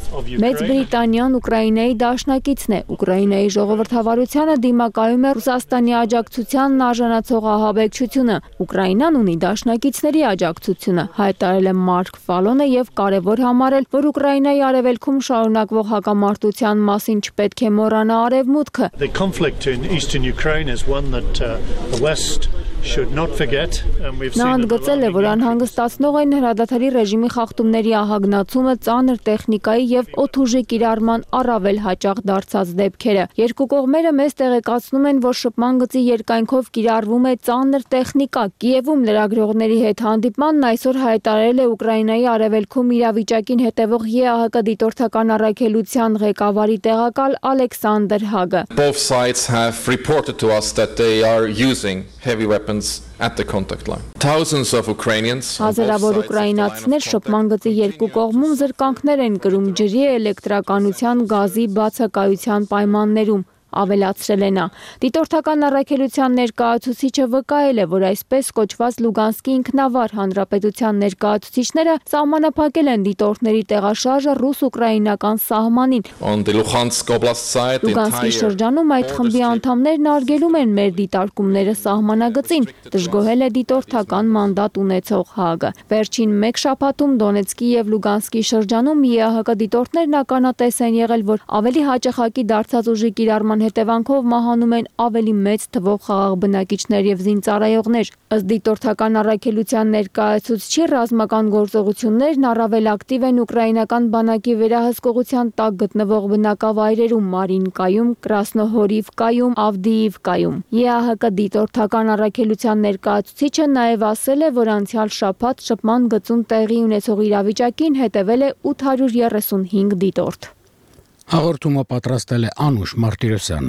Մեծ Բրիտանիան Ուկրաինայի դաշնակիցն է։ Ուկրաինայի ժողովրդավարությանը դիմակայում է Ռուսաստանի աջակցությանն արժանացող ահաբեկչությունը։ Ուկրաինան ունի դաշնակիցների աջակցությունը, հայտարարել է Մարկ Ֆալոնը եւ կարեւոր համարել, որ Ուկրաինայի արևելքում շարունակվող հակամարտության մասին չպետք է մոռանա Արևմուտքը։ The conflict in eastern Ukraine is one that the West should not forget, and we've Նա seen ընդգծել է, որ անհանգստացնող են հրադադարի ռեժիմի խախտումների ահագնացումը, ծանր տեխնիկայի եւ օդուժի կիրառման առավել հաճախ դարձած դեպքերը։ Երկու կողմերը մեզ տեղեկացնում են, որ շփման գծի երկայնքով կիրառվում է ծանր տեխնիկա։ Կիևում լրագրողների հետ հանդիպմանն այսօր հայտարարել է Ուկրաինայի արևելքում իրավիճակին հետևող ԵԱՀԿ դիտորդական առաքելության ղեկավարի տեղակալ Ալեքսանդր Հագը։ Both sides have reported to us that they are using heavy weapons at the contact line. Thousands of Ukrainians. Հազարավոր ուկրաինացիներ շփման գծի երկու կողմում զրկանքներ են կրում ջրի, էլեկտրականության, գազի բացակայության պայմաններում, ավելացրել է նա։ Դիտորդական առաքելության ներկայացուցիչը վկայել է, որ այսպես կոչված Լուգանսկի ինքնավար հանրապետության ներկայացուցիչները սահմանափակել են դիտորդների տեղաշարժը ռուս-ուկրաինական սահմանին։ Լուգանսկի շրջանում այդ խմբի անդամներն արգելում են մեր դիտարկումները սահմանագծին, դժգոհել է դիտորդական մանդատ ունեցող Հագը։ Վերջին մեկ շաբաթում Դոնեցկի եւ Լուգանսկի շրջանում ԵԱՀԿ դիտորդներն ականատես են եղել, որ ավելի հաճախակի դարձած ուժի կիրառման հետևանքով մահանում են ավելի մեծ թվով խաղաղ բնակիչներ եւ զինծառայողներ։ Ըստ դիտորդական առաքելության ներկայացուցչի ռազմական գործողություններն առավել ակտիվ են ուկրաինական բանակի վերահսկողության տակ գտնվող բնակավայրերում Մարինկայում, Կրասնոհորիվկայում, Ավդիիվկայում։ ԵԱՀԿ դիտորդական առաքելության ներկայացուցիչը նաեւ ասել է, որ անցյալ շաբաթ շփման գծում տեղի ունեցող իրավիճակին հետևել է 835 դիտորդ։ Հաղորդումը պատրաստել է Անուշ Մարտիրոսյանը։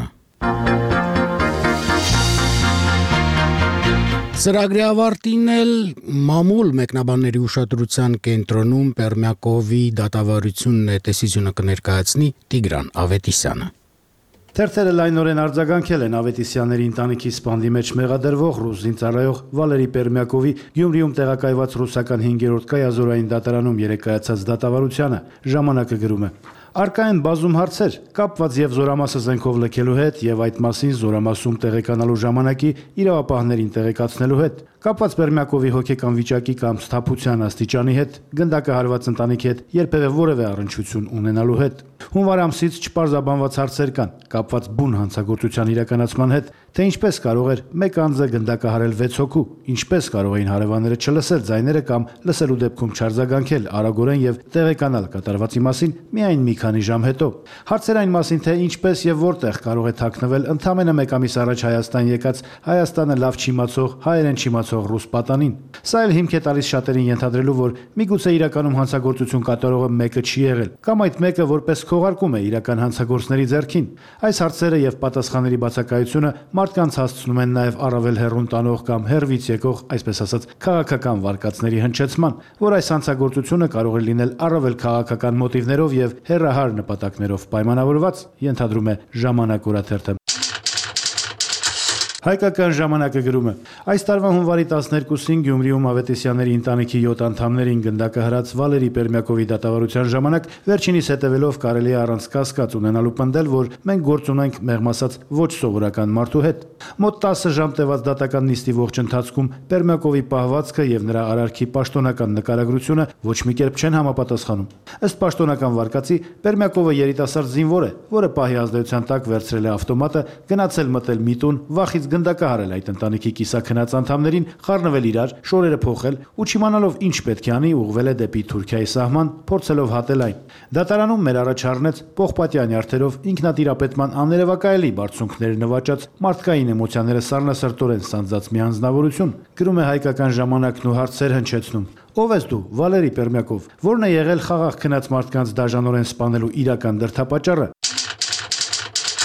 Ծրագրի ավարտին էլ մամուլ մեկնաբանների ուշադրության կենտրոնում Պերմյակովի դատավարությունն է տեսությունը կներկայացնի Տիգրան Ավետիսյանը։ Թերթերը լայնորեն արձագանքել են Ավետիսյանների ընտանիքի սպանդի մեջ մեղադրվող ռուս զինծառայող Վալերի Պերմյակովի Գյումրիում տեղակայված ռուսական 5-րդ կայազորային դատարանում երեկ կայացած դատավարությանը։ Ժամանակը գրում է. Արկա են բազում հարցեր, կապված եւ զորամասը զենքով լքելու հետ եւ այդ մասին զորամասում տեղեկանալու ժամանակի իրավապահներին տեղեկացնելու հետ, կապված Պերմյակովի հոգեկան վիճակի կամ սթափության աստիճանի հետ, գնդակը հարված ընտանիքի հետ երբևէ որևէ առնչություն ունենալու հետ։ Հունվար ամսից չպարզաբանված հարցեր կան, կապված բուն հանցագործության իրականացման հետ, թե ինչպես կարող էր մեկ անձը գնդակը հարել 6 հոգու, ինչպես կարող էին հարևանները չլսել ձայները կամ լսելու դեպքում չարձագանքել արագորեն եւ տեղեկանալ կատարվածի մասին միայն մի քանի ժամ հետո։ Հարցեր այն մասին, թե ինչպես եւ որտեղ կարող է թաքնվել ընդամենը մեկ ամիս առաջ Հայաստան եկած Հայաստանը լավ չիմացող, հայերեն չիմացող ռուս պատանին։ Սա էլ հիմք է տալիս շատերին ենթադրելու, որ միգուցե իրականում հանցագործություն կատարողը մեկը չի եղել, կամ այդ մեկը որպես քողարկում է իրական հանցագործների ձեռքին։ Այս հարցերը եւ պատասխանների բացակայությունը մարդկանց հասցնում են նաեւ առավել հեռուն տանող կամ հեռվից եկող, այսպես ասած, քաղաքական վարկածների հնչեցման, որ այս հանցագործությունը կարող է լինել առավել քաղաքական մոտիվներով եւ հեռահար նպատակներով պայմանավորված, ենթադրում է Ժամանակ օրաթերթը։ Հայկական ժամանակը գրում է. այս տարվա հունվարի 12-ին Գյումրիում Ավետիսյանների ընտանիքի 7 անդամներին գնդակը հրած Վալերի Պերմյակովի դատավարության ժամանակ վերջինիս հետևելով կարելի է առանց կասկած ունենալու պնդել, որ մենք գործ ունենք մեղմ ասած ոչ սովորական մարդու հետ։ Մոտ 10 ժամ տևած դատական նիստի ողջ ընթացքում Պերմյակովի պահվածքը եւ նրա արարքի պաշտոնական նկարագրությունը ոչ մի կերպ չեն համապատասխանում։ Ըստ պաշտոնական վարկածի Պերմյակովը երիտասարդ զինվոր է, որը պահի ազդեցության տակ վերցրել է ավտոմատը, գնացել մտել մի տուն, վախից գնդակը հարել այդ ընտանիքի կիսաքնած անդամներին, խառնվել իրար, շորերը փոխել ու չիմանալով ինչ պետք է անի, ուղղվել է դեպի Թուրքիայի սահման, փորձելով հատել այն։ Դատարանում մեր առաջ առնեց Պողպատյա նյարդերով ինքնատիրապետման աներևակայելի բարձունքներ նվաճած մարդկային էմոցիաները սառնասրտորեն սանձած մի անձնավորություն, գրում է Հայկական ժամանակն ու հարցեր հնչեցնում։ Ով ես դու, Վալերի Պերմյակով, որն է եղել խաղաղ քնած մարդկանց դաժանորեն սպանելու իրական դրդապատճառը։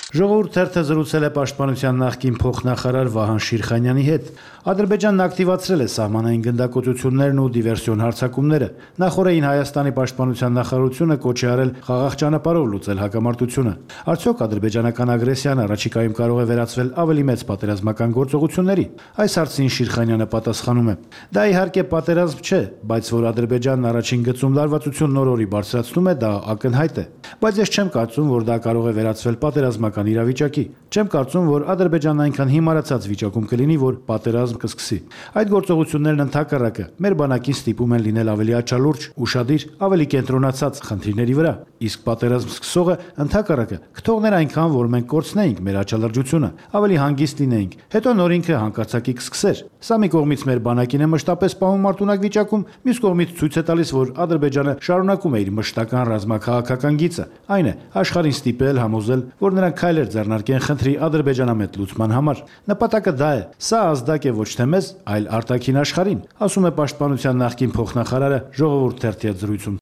Ժողովուրդ թերթը զրուցել է պաշտպանության նախկին փոխնախարար Վահան Շիրխանյանի հետ։ Ադրբեջանն ակտիվացրել է սահմանային գնդակոծություններն ու դիվերսիոն հարձակումները։ Նախորդին Հայաստանի պաշտպանության նախարարությունը կոչ է արել խաղաղ ճանապարհով լուծել հակամարտությունը։ Արդյոք ադրբեջանական ագրեսիան առաջիկայում կարող է վերածվել ավելի մեծ պատերազմական գործողությունների։ Այս հարցին Շիրխանյանը պատասխանում է. Դա իհարկե պատերազմ չէ, բայց որ Ադրբեջանն առաջին գծում լարվածություն նոր-օրի բարձրացնում է, դա ակնհայտ է։ Բայց ես չեմ կարծում, որ դա կարող է վերածվել պատերազմական իրավիճակի։ Չեմ կարծում, որ Ադրբեջանն այնքան հիմարացած վիճակում կլինի, որ պատերազմ կսկսի։ Այդ գործողություններն ընդհակառակը մեր բանակին ստիպում են լինել ավելի աչալուրջ, ուշադիր, ավելի կենտրոնացած խնդիրների վրա։ Իսկ պատերազմ սկսողը ընդհակառակը կթողներ այնքան, որ մենք կորցնեինք մեր աչալրջությունը, ավելի հանգիստ լինեինք։ Հետո նոր ինքը հանկարծակի կսկսեր։ Սա մի կողմից մեր բանակին է մշտապես պահում մարտունակ վիճակում, մյուս կողմից ցույց է տալիս, որ Ադրբեջանը շարունակում է իր մշտական ռազմաքաղաքական գիծը, այն է աշխարհին ստիպել, համոզել, որ նրանք քայլեր ձեռնարկեն խնդրի ադրբեջանամետ լուծման համար։ Նպատակը դա է։ Սա ազդակ է ոչ թե մեզ, այլ արտաքին աշխարհին, ասում է պաշտպանության նախկին փոխնախարարը Ժողովուրդ թերթի հետ զրույցում։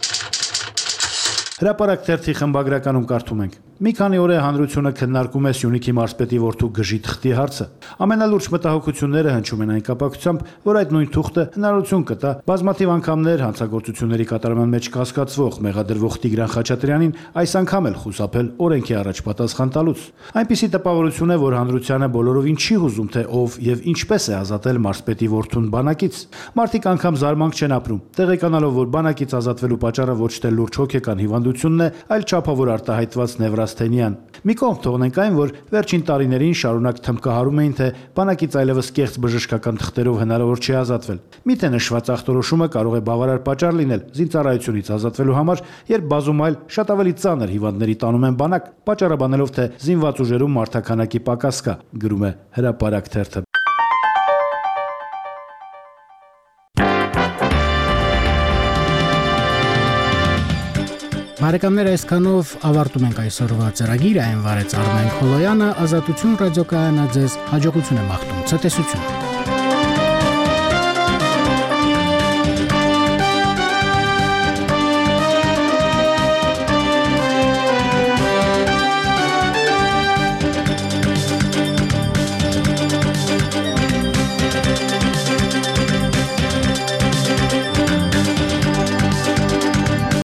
Հրապարակ թերթի խմբագրականում կարդում ենք. Մի քանի օր է հանրությունը քննարկում է Սյունիքի մարզպետի որդու գժի թղթի հարցը։ Ամենալուրջ մտահոգությունները հնչում են այն կապակցությամբ, որ այդ նույն թուղթը հնարավորություն կտա բազմաթիվ անգամներ հանցագործությունների կատարման մեջ կասկածվող մեղադրվող Տիգրան Խաչատրյանին այս անգամ էլ խուսափել օրենքի առաջ պատասխան տալուց։ Այնպիսի տպավորություն է, որ հանրությանը բոլորովին չի հուզում, թե ով եւ ինչպես է ազատել մարզպետի որդուն բանակից։ Մարդիկ անգամ զարմանք չեն ապրում, տեղեկանալով, որ բանակից ազատվելու պատճառը ոչ թե լուրջ հոգեկան հիվանդությունն է, այլ չափավոր արտահայտված Նևրասթենիան։ Մի կողմ թողնենք այն, որ վերջին տարիներին շարունակ թմկահարում էին, թե բանակից այլևս կեղծ բժշկական թղթերով հնարավոր չի ազատվել։ Միթե նշված ախտորոշումը կարող է բավարար պատճառ լինել զինծառայությունից ազատվելու համար, երբ բազում այլ շատ ավելի ծանր հիվանդների տանում են բանակ, պատճառաբանելով, թե զինված ուժերում մարդաքանակի պակաս կա, գրում է Հրապարակ թերթը։ Բարեկամներ, այսքանով ավարտում ենք այսօրվա ծրագիրը, այն վարեց Արմեն Խոլոյանը, Ազատություն ռադիոկայանը ձեզ հաջողություն է մաղթում, ցտեսություն։